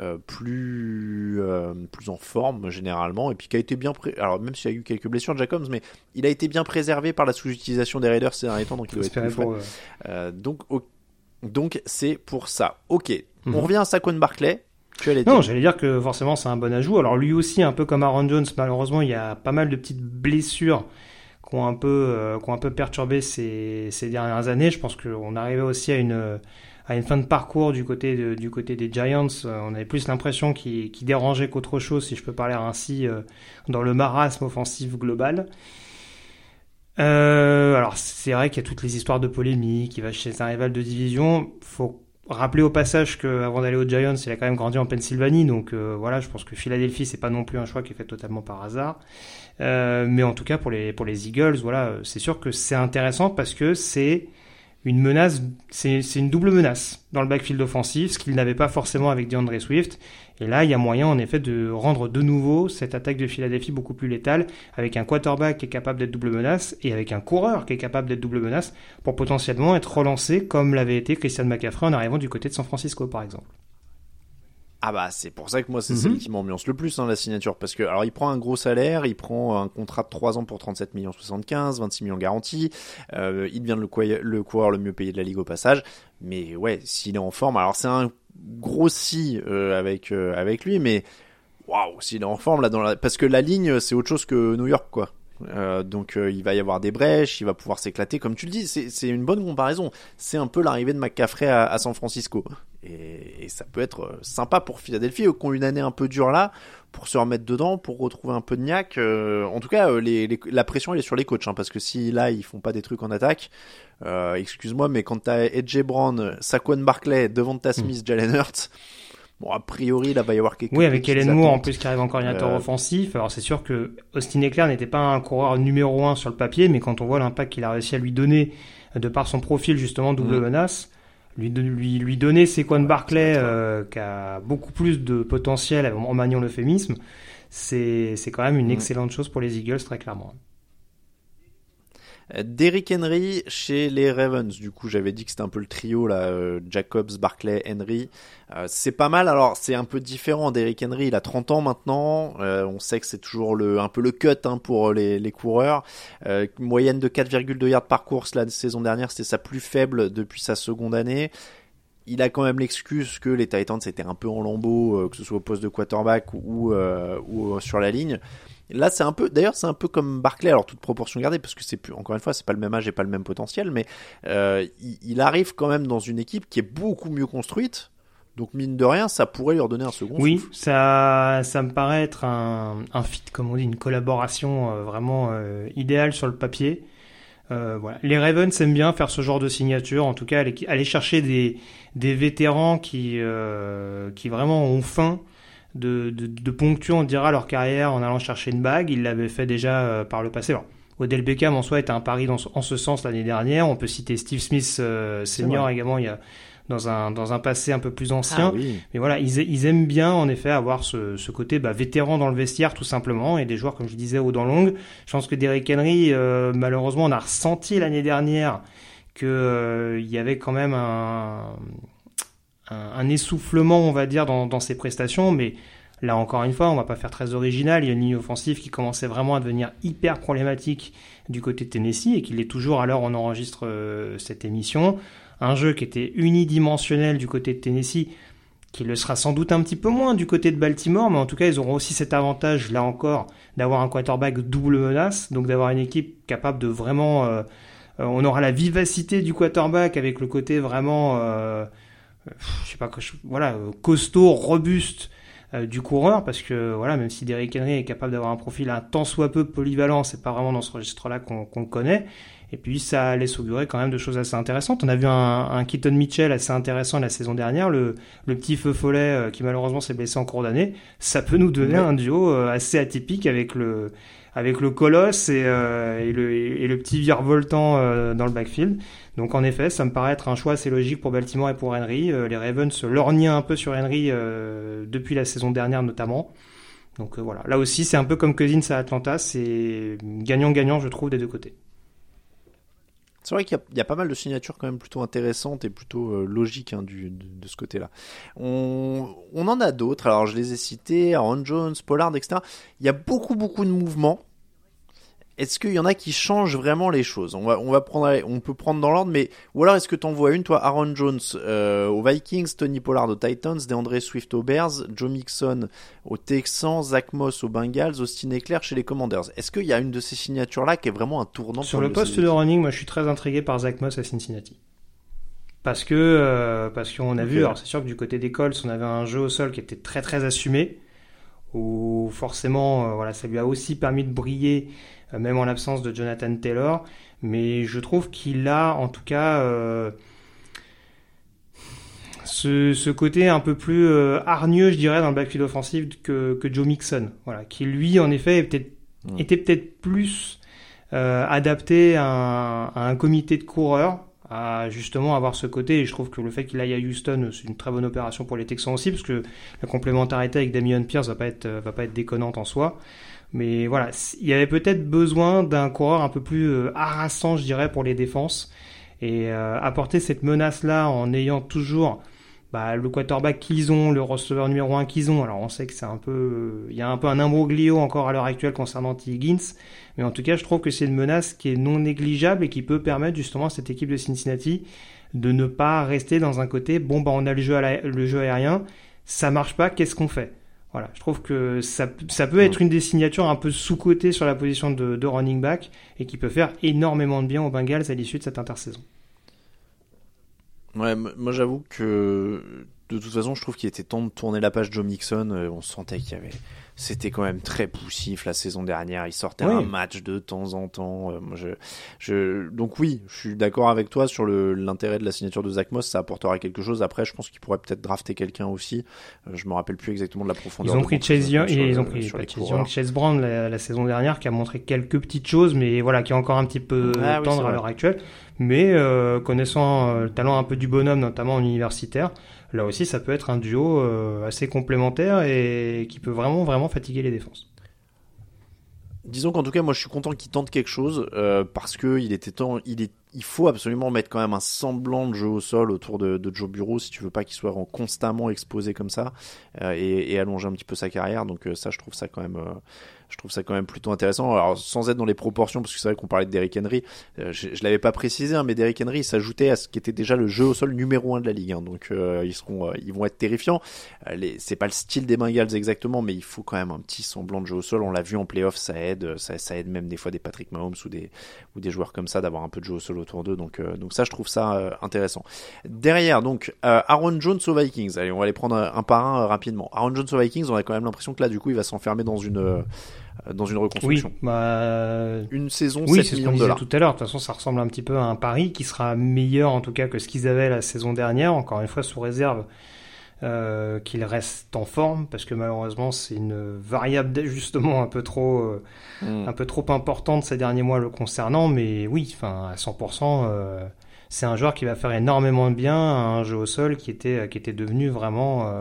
S6: plus en forme généralement, et puis qui a été bien alors même s'il y a eu quelques blessures de Jacobs, mais il a été bien préservé par la sous-utilisation des Raiders ces derniers temps, donc il doit être plus frais. Donc c'est pour ça. Ok, on revient à Saquon Barkley.
S7: Non, j'allais dire que forcément c'est un bon ajout. Alors lui aussi, un peu comme Aaron Jones, malheureusement il y a pas mal de petites blessures qui ont un peu perturbé ces dernières années. Je pense qu'on arrivait aussi à une fin de parcours du côté des Giants. On avait plus l'impression qu'il dérangeait qu'autre chose, si je peux parler ainsi, dans le marasme offensif global. Alors c'est vrai qu'il y a toutes les histoires de polémique, il va chez un rival de division. Faut rappeler au passage qu'avant d'aller aux Giants, il a quand même grandi en Pennsylvanie, donc voilà, je pense que Philadelphie, c'est pas non plus un choix qui est fait totalement par hasard. Mais en tout cas pour les Eagles, voilà, c'est sûr que c'est intéressant parce que c'est une menace, c'est une double menace dans le backfield offensif, ce qu'il n'avait pas forcément avec DeAndre Swift. Et là, il y a moyen en effet de rendre de nouveau cette attaque de Philadelphie beaucoup plus létale, avec un quarterback qui est capable d'être double menace et avec un coureur qui est capable d'être double menace, pour potentiellement être relancé comme l'avait été Christian McCaffrey en arrivant du côté de San Francisco par exemple.
S6: Ah c'est pour ça que moi c'est celle qui m'ambiance le plus, la signature, parce que alors il prend un gros salaire, il prend un contrat de 3 ans pour 37 millions 75, 26 millions garantis, il devient le coureur le mieux payé de la ligue au passage, mais ouais, s'il est en forme, alors c'est un gros si avec lui, mais waouh, s'il est en forme là parce que la ligne c'est autre chose que New York quoi. Donc il va y avoir des brèches, il va pouvoir s'éclater, comme tu le dis, c'est une bonne comparaison. C'est un peu l'arrivée de McCaffrey à San Francisco, et ça peut être sympa pour Philadelphie, qui ont une année un peu dure là, pour se remettre dedans, pour retrouver un peu de niaque. En tout cas, la pression elle est sur les coachs, parce que si là ils font pas des trucs en attaque, excuse-moi, mais quand t'as A.J. Brown, Saquon Barkley, Devonta Smith, Jalen Hurts, bon, a priori, là, va y avoir quelques...
S7: Oui, avec Kellen Moore, en plus, qui arrive en coordinateur offensif. Alors, c'est sûr que Austin Ekeler n'était pas un coureur numéro 1 sur le papier, mais quand on voit l'impact qu'il a réussi à lui donner, de par son profil, justement, double menace, lui donner Saquon Barkley, qui a beaucoup plus de potentiel, en maniant l'euphémisme, c'est quand même une excellente chose pour les Eagles, très clairement.
S6: Derrick Henry chez les Ravens. Du coup, j'avais dit que c'était un peu le trio là, Jacobs, Barkley, Henry. C'est pas mal. Alors, c'est un peu différent. Derrick Henry, il a 30 ans maintenant. On sait que c'est toujours un peu le cut pour les coureurs. Moyenne de 4,2 yards par course la saison dernière, c'était sa plus faible depuis sa seconde année. Il a quand même l'excuse que les Titans étaient un peu en lambeaux, que ce soit au poste de quarterback ou sur la ligne. Là, c'est un peu comme Barkley, alors toute proportion gardée, parce que encore une fois, c'est pas le même âge et pas le même potentiel, mais il arrive quand même dans une équipe qui est beaucoup mieux construite. Donc mine de rien, ça pourrait lui redonner un second souffle.
S7: Oui, ça me paraît être un fit, comme on dit, une collaboration vraiment idéale sur le papier. Voilà. Les Ravens aiment bien faire ce genre de signature, en tout cas aller chercher des vétérans qui vraiment ont faim de ponctuer, on dira, leur carrière en allant chercher une bague. Ils l'avaient fait déjà par le passé. Alors, Odell Beckham en soi était un pari en ce sens l'année dernière. On peut citer Steve Smith senior également, il y a dans un passé un peu plus ancien.
S6: Ah, oui.
S7: Mais voilà, ils aiment bien en effet avoir ce côté vétéran dans le vestiaire tout simplement, et des joueurs, comme je disais, aux dents longues. Je pense que Derrick Henry, malheureusement, on a ressenti l'année dernière que il y avait quand même un essoufflement, on va dire, dans ses prestations, mais là encore une fois, on va pas faire très original. Il y a une ligne offensive qui commençait vraiment à devenir hyper problématique du côté de Tennessee, et qui l'est toujours à l'heure où on enregistre cette émission. Un jeu qui était unidimensionnel du côté de Tennessee, qui le sera sans doute un petit peu moins du côté de Baltimore, mais en tout cas, ils auront aussi cet avantage, là encore, d'avoir un quarterback double menace, donc d'avoir une équipe capable de vraiment... on aura la vivacité du quarterback avec le côté vraiment... costaud, robuste du coureur, parce que voilà, même si Derrick Henry est capable d'avoir un profil un tant soit peu polyvalent, c'est pas vraiment dans ce registre-là qu'on le connaît. Et puis ça laisse augurer quand même de choses assez intéressantes. On a vu un Keaton Mitchell assez intéressant la saison dernière, le petit feu follet qui malheureusement s'est blessé en cours d'année. Ça peut nous donner un duo assez atypique avec le colosse et le petit virevoltant dans le backfield. Donc en effet, ça me paraît être un choix assez logique pour Baltimore et pour Henry. Les Ravens lorgnaient un peu sur Henry depuis la saison dernière notamment. Donc voilà, là aussi c'est un peu comme Cousins à Atlanta, c'est gagnant-gagnant je trouve des deux côtés.
S6: C'est vrai qu'il y a pas mal de signatures quand même plutôt intéressantes et plutôt logiques de ce côté-là. On en a d'autres, alors je les ai cités, Aaron Jones, Pollard, etc. Il y a beaucoup de mouvements. Est-ce qu'il y en a qui changent vraiment les choses ? On peut prendre dans l'ordre, mais ou alors est-ce que t'en vois une, toi, Aaron Jones aux Vikings, Tony Pollard aux Titans, DeAndre Swift aux Bears, Joe Mixon aux Texans, Zach Moss aux Bengals, Austin Ekeler chez les Commanders. Est-ce qu'il y a une de ces signatures-là qui est vraiment un tournant
S7: sur le poste de running? Moi, je suis très intrigué par Zach Moss à Cincinnati. Parce qu'on a vu, alors c'est sûr que du côté des Colts, on avait un jeu au sol qui était très très assumé, où forcément, ça lui a aussi permis de briller, même en l'absence de Jonathan Taylor, mais je trouve qu'il a en tout cas ce côté un peu plus hargneux, je dirais, dans le backfield offensif que Joe Mixon, voilà, qui lui en effet était peut-être plus adapté à un comité de coureurs, à justement avoir ce côté, et je trouve que le fait qu'il aille à Houston, c'est une très bonne opération pour les Texans aussi, parce que la complémentarité avec Dameon Pierce va pas être déconnante en soi. Mais voilà, il y avait peut-être besoin d'un coureur un peu plus harassant, je dirais, pour les défenses, et apporter cette menace-là en ayant toujours le quarterback qu'ils ont, le receveur numéro 1 qu'ils ont. Alors on sait que il y a un peu un imbroglio encore à l'heure actuelle concernant T. Higgins, mais en tout cas je trouve que c'est une menace qui est non négligeable et qui peut permettre justement à cette équipe de Cincinnati de ne pas rester dans un côté on a le jeu aérien, ça marche pas, qu'est-ce qu'on fait? Voilà, je trouve que ça peut être une des signatures un peu sous-cotées sur la position de running back et qui peut faire énormément de bien aux Bengals à l'issue de cette intersaison.
S6: Ouais, moi j'avoue que de toute façon je trouve qu'il était temps de tourner la page Joe Mixon. On sentait c'était quand même très poussif la saison dernière, il sortait un match de temps en temps. Donc oui, je suis d'accord avec toi sur l'intérêt de la signature de Zach Moss, ça apportera quelque chose. Après, je pense qu'il pourrait peut-être drafter quelqu'un aussi. Je me rappelle plus exactement de la profondeur.
S7: Ils ont pris Chase Young, Chase Brown la saison dernière, qui a montré quelques petites choses, mais voilà, qui est encore un petit peu tendre à l'heure actuelle. Mais connaissant le talent un peu du bonhomme, notamment en universitaire, là aussi ça peut être un duo assez complémentaire et qui peut vraiment fatiguer les défenses.
S6: Disons qu'en tout cas, moi, je suis content qu'il tente quelque chose parce que il était temps. Il faut absolument mettre quand même un semblant de jeu au sol autour de Joe Burrow si tu veux pas qu'il soit constamment exposé comme ça et allonger un petit peu sa carrière. Donc ça, je trouve ça quand même plutôt intéressant. Alors sans être dans les proportions, parce que c'est vrai qu'on parlait de Derrick Henry, je l'avais pas précisé, hein, mais Derrick Henry s'ajoutait à ce qui était déjà le jeu au sol numéro 1 de la ligue. Hein, donc ils vont être terrifiants. C'est pas le style des Bengals exactement, mais il faut quand même un petit semblant de jeu au sol. On l'a vu en playoff, ça aide même des fois des Patrick Mahomes ou des joueurs comme ça d'avoir un peu de jeu au sol autour d'eux. Donc ça, je trouve ça intéressant. Derrière, donc Aaron Jones aux Vikings. Allez, on va les prendre un par un rapidement. Aaron Jones aux Vikings, on a quand même l'impression que là, du coup, il va s'enfermer dans une reconstruction.
S7: Oui,
S6: une saison,
S7: oui,
S6: 7
S7: c'est ce
S6: millions
S7: qu'on
S6: de
S7: disait
S6: dollars.
S7: tout à l'heure. De toute façon, ça ressemble un petit peu à un pari qui sera meilleur en tout cas que ce qu'ils avaient la saison dernière. Encore une fois, sous réserve qu'il reste en forme, parce que malheureusement, c'est une variable d'ajustement un peu trop importante ces derniers mois le concernant. Mais oui, enfin, à 100%, c'est un joueur qui va faire énormément de bien à un jeu au sol qui était devenu vraiment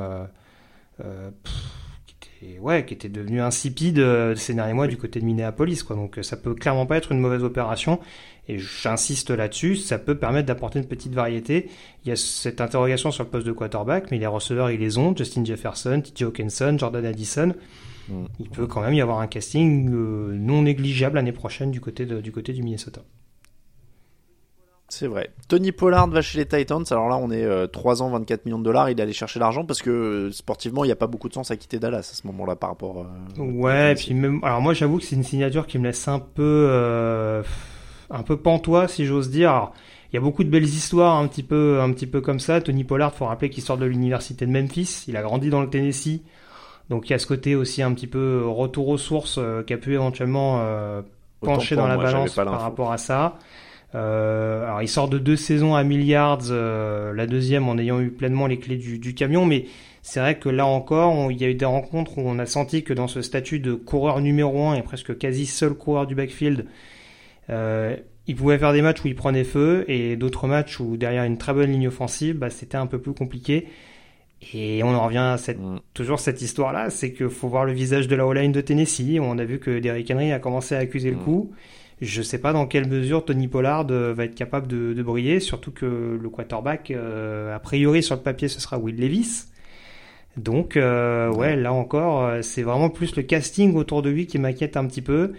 S7: qui était devenu insipide ces derniers mois du côté de Minneapolis, quoi. Donc ça peut clairement pas être une mauvaise opération, et j'insiste là-dessus, ça peut permettre d'apporter une petite variété. Il y a cette interrogation sur le poste de quarterback, mais les receveurs, ils les ont: Justin Jefferson, TJ Hawkinson, Jordan Addison. Il peut quand même y avoir un casting non négligeable l'année prochaine du côté du Minnesota.
S6: C'est vrai. Tony Pollard va chez les Titans. Alors là, on est 3 ans, 24 millions de dollars. Il est allé chercher l'argent parce que sportivement, il n'y a pas beaucoup de sens à quitter Dallas à ce moment-là par rapport.
S7: Ouais, et puis même. Alors moi, j'avoue que c'est une signature qui me laisse un peu pantois, si j'ose dire. Alors, il y a beaucoup de belles histoires un petit peu comme ça. Tony Pollard, faut rappeler qu'il sort de l'université de Memphis. Il a grandi dans le Tennessee. Donc il y a ce côté aussi un petit peu retour aux sources qui a pu éventuellement pencher dans la balance par rapport à ça. Alors il sort de 2 saisons à 1000 yards, la deuxième en ayant eu pleinement les clés du camion, mais c'est vrai que là encore, il y a eu des rencontres où on a senti que dans ce statut de coureur numéro 1 et presque quasi seul coureur du backfield, il pouvait faire des matchs où il prenait feu, et d'autres matchs où derrière une très bonne ligne offensive, c'était un peu plus compliqué. Et on en revient à toujours cette histoire-là, c'est qu'il faut voir le visage de la O-line de Tennessee. On a vu que Derrick Henry a commencé à accuser le coup. Je sais pas dans quelle mesure Tony Pollard va être capable de briller, surtout que le quarterback, a priori sur le papier, ce sera Will Levis. Donc, ouais, là encore, c'est vraiment plus le casting autour de lui qui m'inquiète un petit peu.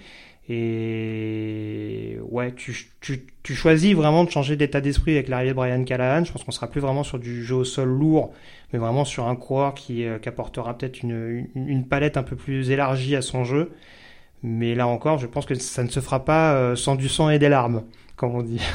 S7: Et ouais, tu choisis vraiment de changer d'état d'esprit avec l'arrivée de Brian Callahan. Je pense qu'on sera plus vraiment sur du jeu au sol lourd, mais vraiment sur un coureur qui apportera peut-être une palette un peu plus élargie à son jeu. Mais là encore, je pense que ça ne se fera pas sans du sang et des larmes, comme on dit.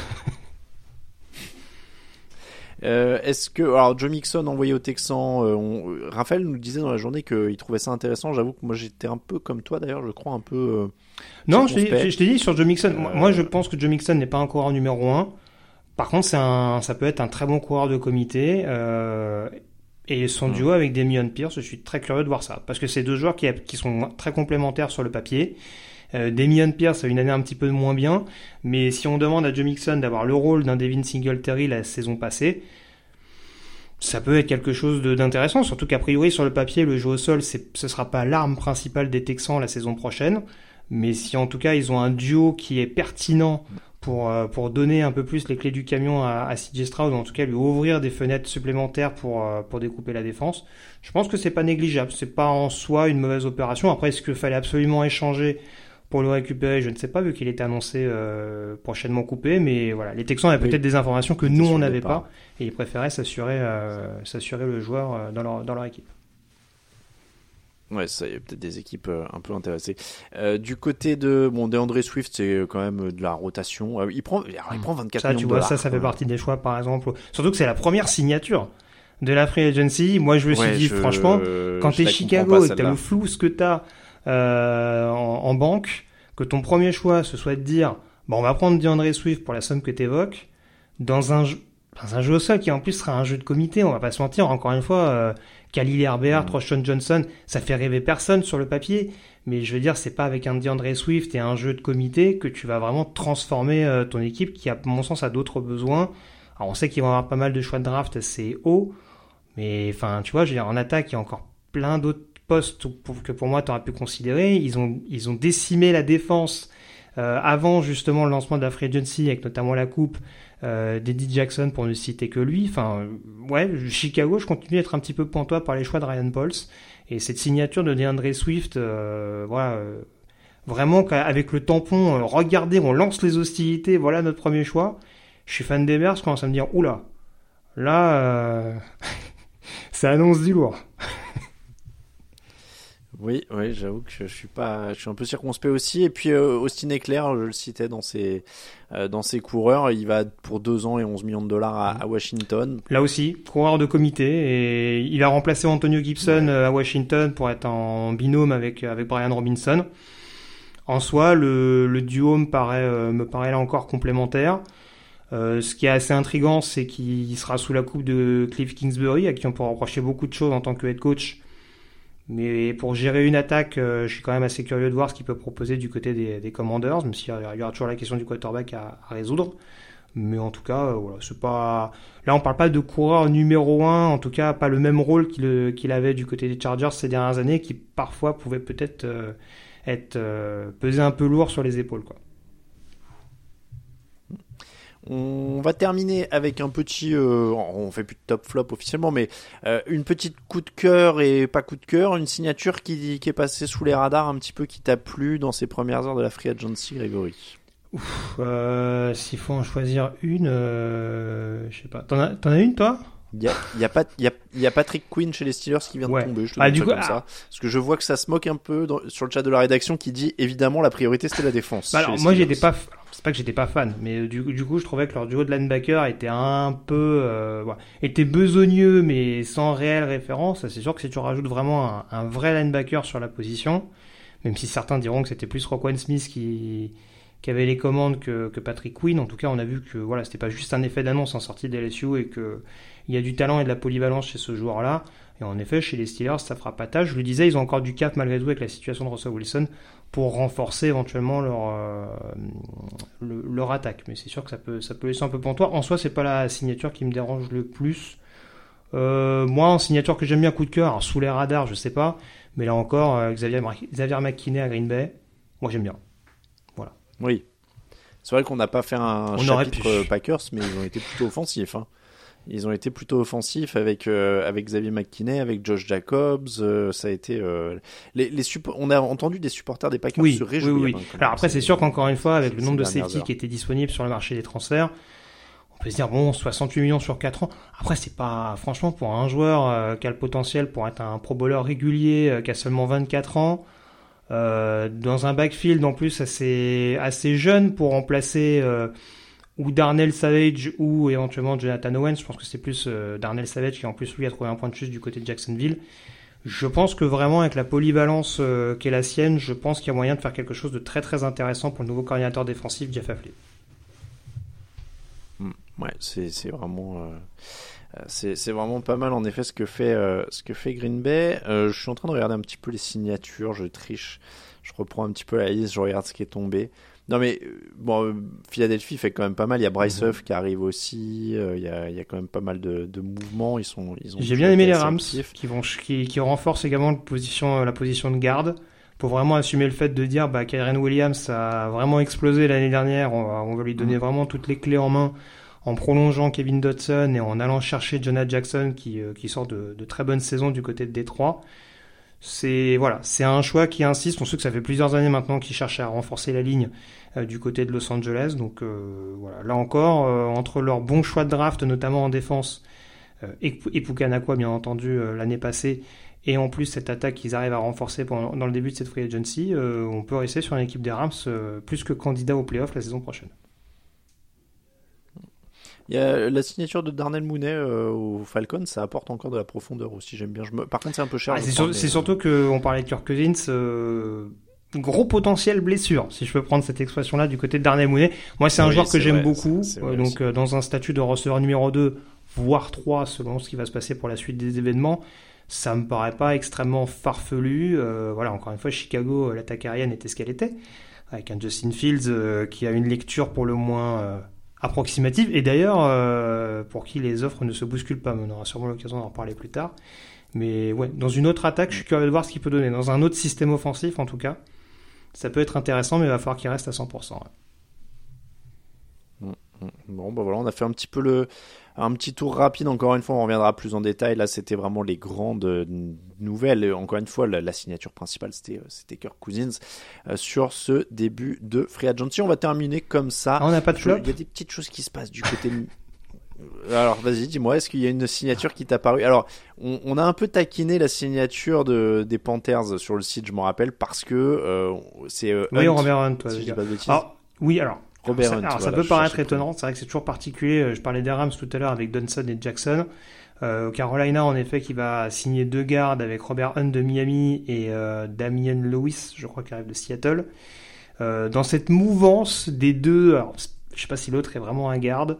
S6: Est-ce que, alors Joe Mixon envoyé aux Texans, Raphaël nous disait dans la journée qu'il trouvait ça intéressant. J'avoue que moi j'étais un peu comme toi d'ailleurs, je crois un peu.
S7: Non, je t'ai dit sur Joe Mixon. Moi je pense que Joe Mixon n'est pas un coureur numéro 1. Par contre, ça peut être un très bon coureur de comité. Et son duo avec Dameon Pierce, je suis très curieux de voir ça, parce que c'est deux joueurs qui sont très complémentaires sur le papier. Dameon Pierce a une année un petit peu moins bien, mais si on demande à Joe Mixon d'avoir le rôle d'un Devin Singletary la saison passée, ça peut être quelque chose d'intéressant, surtout qu'a priori sur le papier le jeu au sol ce sera pas l'arme principale des Texans la saison prochaine, mais si en tout cas ils ont un duo qui est pertinent pour donner un peu plus les clés du camion à CJ Stroud, ou en tout cas lui ouvrir des fenêtres supplémentaires pour découper la défense, je pense que c'est pas négligeable, c'est pas en soi une mauvaise opération. Après, est-ce qu'il fallait absolument échanger pour le récupérer, je ne sais pas, vu qu'il était annoncé prochainement coupé, mais voilà, les Texans avaient peut-être des informations que nous on n'avait pas, et ils préféraient s'assurer le joueur dans leur équipe.
S6: Ouais, ça y a peut-être des équipes un peu intéressées. Du côté de DeAndre Swift, c'est quand même de la rotation. Il prend 24
S7: ça,
S6: millions de dollars.
S7: Ça fait partie des choix, par exemple. Surtout que c'est la première signature de la free agency. Moi, je me suis dit, franchement, quand t'es Chicago et que t'as le flou ce que t'as en banque, que ton premier choix ce soit de dire, on va prendre DeAndre Swift pour la somme que t'évoques, dans un jeu au sol qui en plus sera un jeu de comité, on va pas se mentir, encore une fois, Khalil Herbert, Roschon Johnson, ça fait rêver personne sur le papier, mais je veux dire, c'est pas avec un DeAndre Swift et un jeu de comité que tu vas vraiment transformer ton équipe qui, à mon sens, a d'autres besoins. Alors on sait qu'ils vont avoir pas mal de choix de draft, c'est haut, mais enfin, tu vois, je veux dire, en attaque, il y a encore plein d'autres postes que pour moi tu aurais pu considérer. Ils ont décimé la défense avant justement le lancement de la Free Agency, avec notamment la coupe d'Eddie Jackson, pour ne citer que lui. Enfin, Chicago, je continue d'être un petit peu pantois par les choix de Ryan Pauls. Et cette signature de DeAndre Swift, vraiment avec le tampon, regardez, on lance les hostilités, voilà notre premier choix. Je suis fan des Bears, je commence à me dire, oula, là, ça annonce du lourd.
S6: Oui, j'avoue que je suis un peu circonspect aussi. Et puis Austin Ekeler, je le citais dans ses coureurs, il va pour 2 ans et $11 millions à Washington.
S7: Là aussi, coureur de comité, et il a remplacé Antonio Gibson à Washington pour être en binôme avec Brian Robinson. En soi, le duo me paraît là encore complémentaire. Ce qui est assez intriguant, c'est qu'il sera sous la coupe de Cliff Kingsbury, à qui on peut reprocher beaucoup de choses en tant que head coach. Mais pour gérer une attaque, je suis quand même assez curieux de voir ce qu'il peut proposer du côté des Commanders, même s'il y aura toujours la question du quarterback à résoudre. Mais en tout cas, voilà, c'est pas... Là, on parle pas de coureur numéro 1, en tout cas pas le même rôle qu'il avait du côté des Chargers ces dernières années, qui parfois pouvait peut-être peser un peu lourd sur les épaules, quoi.
S6: On va terminer avec un petit, on fait plus de top flop officiellement, mais une petite coup de cœur et pas coup de cœur, une signature qui est passée sous les radars un petit peu, qui t'a plu dans ces premières heures de la Free Agency, Grégory.
S7: S'il faut en choisir une, je sais pas. T'en as une, toi?
S6: Il y a Patrick Quinn chez les Steelers qui vient de tomber, je te dis ça comme ça. Parce que je vois que ça se moque un peu sur le chat de la rédaction, qui dit évidemment la priorité c'était la défense.
S7: Alors moi c'est pas que j'étais pas fan, mais du coup je trouvais que leur duo de linebacker était un peu était besogneux mais sans réelle référence. C'est sûr que si tu rajoutes vraiment un vrai linebacker sur la position, même si certains diront que c'était plus Roquan Smith qui avait les commandes que Patrick Quinn, en tout cas on a vu que voilà, c'était pas juste un effet d'annonce en sortie de LSU, et que il y a du talent et de la polyvalence chez ce joueur-là. Et en effet, chez les Steelers, ça fera pas tâche. Je le disais, ils ont encore du cap malgré tout avec la situation de Russell Wilson pour renforcer éventuellement leur attaque. Mais c'est sûr que ça peut laisser un peu pantois. En soi, c'est pas la signature qui me dérange le plus. Moi, en signature que j'aime bien, coup de cœur, alors, sous les radars, je sais pas. Mais là encore, Xavier McKinney à Green Bay, moi j'aime bien. Voilà.
S6: Oui. C'est vrai qu'on n'a pas fait un chapitre Packers, mais ils ont été plutôt offensifs, hein. Ils ont été plutôt offensifs avec Xavier McKinney, avec Josh Jacobs. Ça a été on a entendu des supporters des Packers se réjouir.
S7: Oui. Alors après, c'est sûr qu'encore une fois, avec le nombre de safety qui étaient disponibles sur le marché des transferts, on peut se dire 68 millions sur 4 ans. Après, c'est pas, franchement, pour un joueur qui a le potentiel pour être un pro bowler régulier, qui a seulement 24 ans, dans un backfield en plus assez jeune pour remplacer ou Darnell Savage ou éventuellement Jonathan Owens. Je pense que c'est plus Darnell Savage qui en plus lui a trouvé un point de chute du côté de Jacksonville. Je pense que vraiment avec la polyvalence qui est la sienne, je pense qu'il y a moyen de faire quelque chose de très très intéressant pour le nouveau coordinateur défensif Jeff Hafley.
S6: Ouais, c'est vraiment c'est vraiment pas mal en effet ce que fait Green Bay. Je suis en train de regarder un petit peu les signatures, je triche, je reprends un petit peu la liste, je regarde ce qui est tombé. Non mais Philadelphie fait quand même pas mal. Il y a Bryce Huff qui arrive aussi. Il y a quand même pas mal de mouvements.
S7: J'ai bien aimé les Rams qui renforcent également la position de garde pour vraiment assumer le fait de dire Kyren Williams a vraiment explosé l'année dernière. On va lui donner vraiment toutes les clés en main en prolongeant Kevin Dotson et en allant chercher Jonah Jackson qui sort de très bonnes saisons du côté de Détroit. C'est un choix qui insiste. On sait que ça fait plusieurs années maintenant qu'ils cherchent à renforcer la ligne du côté de Los Angeles. Donc voilà, là encore, entre leurs bons choix de draft, notamment en défense, et Puka Nacua bien entendu l'année passée, et en plus cette attaque qu'ils arrivent à renforcer dans le début de cette free agency, on peut rester sur une équipe des Rams plus que candidat aux playoffs la saison prochaine.
S6: Il y a la signature de Darnell Mooney au Falcons, ça apporte encore de la profondeur aussi, j'aime bien. Par contre, c'est un peu cher.
S7: C'est surtout qu'on parlait de Kirk Cousins, gros potentiel blessure, si je peux prendre cette expression-là, du côté de Darnell Mooney. Moi, c'est un joueur que j'aime beaucoup, donc dans un statut de receveur numéro 2, voire 3, selon ce qui va se passer pour la suite des événements, ça me paraît pas extrêmement farfelu. Voilà, encore une fois, Chicago, l'attaque aérienne était ce qu'elle était, avec un Justin Fields qui a une lecture pour le moins approximative. Et d'ailleurs, pour qui les offres ne se bousculent pas, on aura sûrement l'occasion d'en reparler plus tard. Mais ouais, dans une autre attaque, je suis curieux de voir ce qu'il peut donner. Dans un autre système offensif, en tout cas, ça peut être intéressant, mais il va falloir qu'il reste à 100%. Ouais.
S6: Bon, bah voilà, on a fait un petit tour rapide. Encore une fois, on reviendra plus en détail. Là, c'était vraiment les grandes nouvelles. Encore une fois, la signature principale, c'était Kirk Cousins sur ce début de free agency. On va terminer comme ça.
S7: On n'a pas de flop.
S6: Il y a des petites choses qui se passent du côté. Alors, vas-y, dis-moi, est-ce qu'il y a une signature qui t'a paru? Alors, on a un peu taquiné la signature des Panthers sur le site, je m'en rappelle, parce que c'est
S7: oui, Robert Hunt, toi,
S6: si je dis pas de bêtises.
S7: Alors,
S6: Robert Hunt,
S7: ça peut paraître étonnant, c'est vrai que c'est toujours particulier. Je parlais des Rams tout à l'heure avec Johnson et Jackson. Carolina, en effet, qui va signer 2 gardes avec Robert Hunt de Miami et Damien Lewis, je crois, qui arrive de Seattle. Dans cette mouvance des deux, alors, je sais pas si l'autre est vraiment un garde,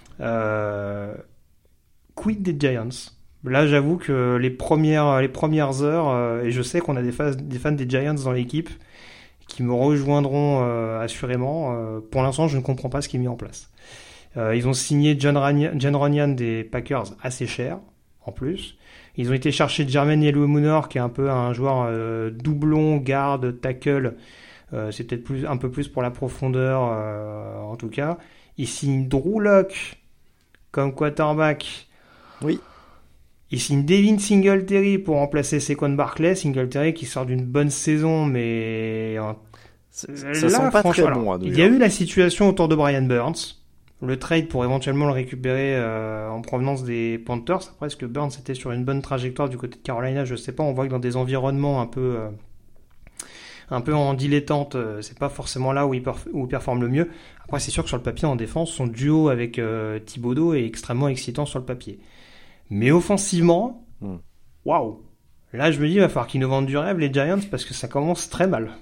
S7: quid des Giants. Là, j'avoue que les premières heures, et je sais qu'on a des fans des Giants dans l'équipe, qui me rejoindront assurément. Pour l'instant, je ne comprends pas ce qui est mis en place. Ils ont signé John Runyan des Packers assez cher, en plus. Ils ont été chercher Jermaine Yellowmoonor, qui est un peu un joueur doublon, garde, tackle. C'est peut-être un peu plus pour la profondeur, en tout cas. Ils signent Drew Lock comme quarterback.
S6: Oui.
S7: Il signe Devin Singletary pour remplacer Saquon Barkley. Singletary qui sort d'une bonne saison, mais
S6: ça sent pas très bon.
S7: Il y a eu la situation autour de Brian Burns, le trade pour éventuellement le récupérer en provenance des Panthers. Après, est-ce que Burns était sur une bonne trajectoire du côté de Carolina? Je sais pas. On voit que dans des environnements un peu en dilettante, c'est pas forcément là où il performe le mieux. Après, c'est sûr que sur le papier, en défense, son duo avec Thibodeau est extrêmement excitant sur le papier. Mais offensivement, waouh! Là, je me dis, il va falloir qu'ils nous vendent du rêve, les Giants, parce que ça commence très mal.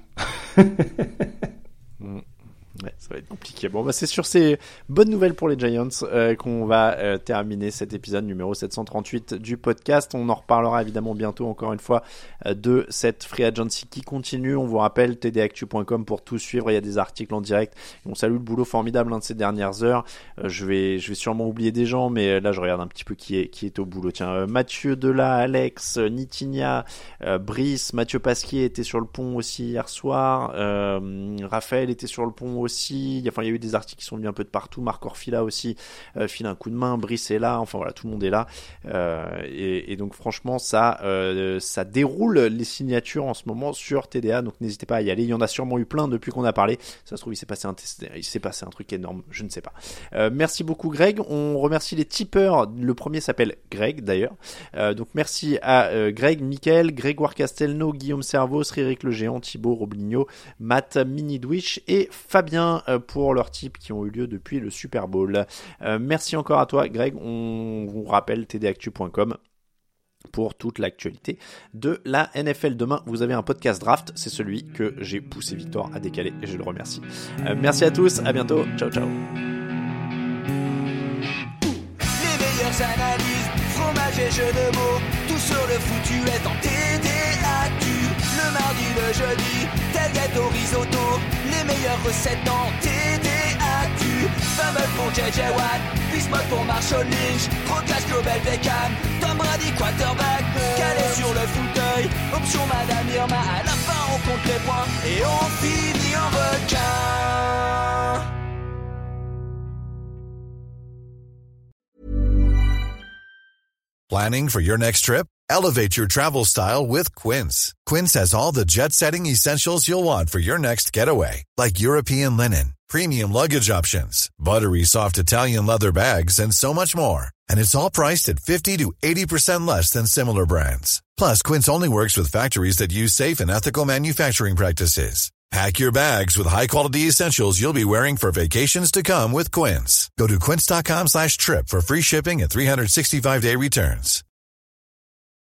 S6: Ouais, ça va être compliqué. Bon, bah c'est sur ces bonnes nouvelles pour les Giants qu'on va terminer cet épisode numéro 738 du podcast. On en reparlera évidemment bientôt, encore une fois, de cette free agency qui continue. On vous rappelle tdactu.com pour tout suivre. Il y a des articles en direct. Et on salue le boulot formidable de ces dernières heures. Je vais sûrement oublier des gens, mais là je regarde un petit peu qui est au boulot. Tiens, Mathieu Dela, Alex, Nitinia, Brice, Mathieu Pasquier était sur le pont aussi hier soir. Raphaël était sur le pont aussi. Il y a eu des articles qui sont venus un peu de partout. Marc Orfila aussi file un coup de main. Brice est là. Enfin voilà, tout le monde est là. Et donc franchement, ça déroule les signatures en ce moment sur TDA. Donc n'hésitez pas à y aller. Il y en a sûrement eu plein depuis qu'on a parlé. Ça se trouve, il s'est passé un truc énorme. Je ne sais pas. Merci beaucoup, Greg. On remercie les tipeurs. Le premier s'appelle Greg d'ailleurs. Donc merci à Greg, Mickaël, Grégoire Castelnau, Guillaume Servos, Réric Le Géant, Thibaut Robligno, Matt Minidwish et Fabien pour leurs tips qui ont eu lieu depuis le Super Bowl. Merci encore à toi, Greg. On vous rappelle tdactu.com pour toute l'actualité de la NFL. Demain, vous avez un podcast draft. C'est celui que j'ai poussé Victor à décaler et je le remercie. Merci à tous. À bientôt. Ciao, ciao.
S11: Les meilleures analyses, fromage et jeux de mots, tout sur le foutu est en TDAQ. Le mardi, le jeudi, tailgate au risotto, les meilleures recettes dans TDAQ. Fumble pour JJ Watt, Bismuth pour Marshall Lynch, Rocas Global Beckham, Tom Brady quarterback, calé sur le fauteuil, option Madame Irma, à la fin on compte les points et on finit en requin.
S12: Planning for your next trip? Elevate your travel style with Quince. Quince has all the jet-setting essentials you'll want for your next getaway, like European linen, premium luggage options, buttery soft Italian leather bags, and so much more. And it's all priced at 50 to 80% less than similar brands. Plus, Quince only works with factories that use safe and ethical manufacturing practices. Pack your bags with high-quality essentials you'll be wearing for vacations to come with Quince. Go to quince.com/trip for free shipping and 365-day returns.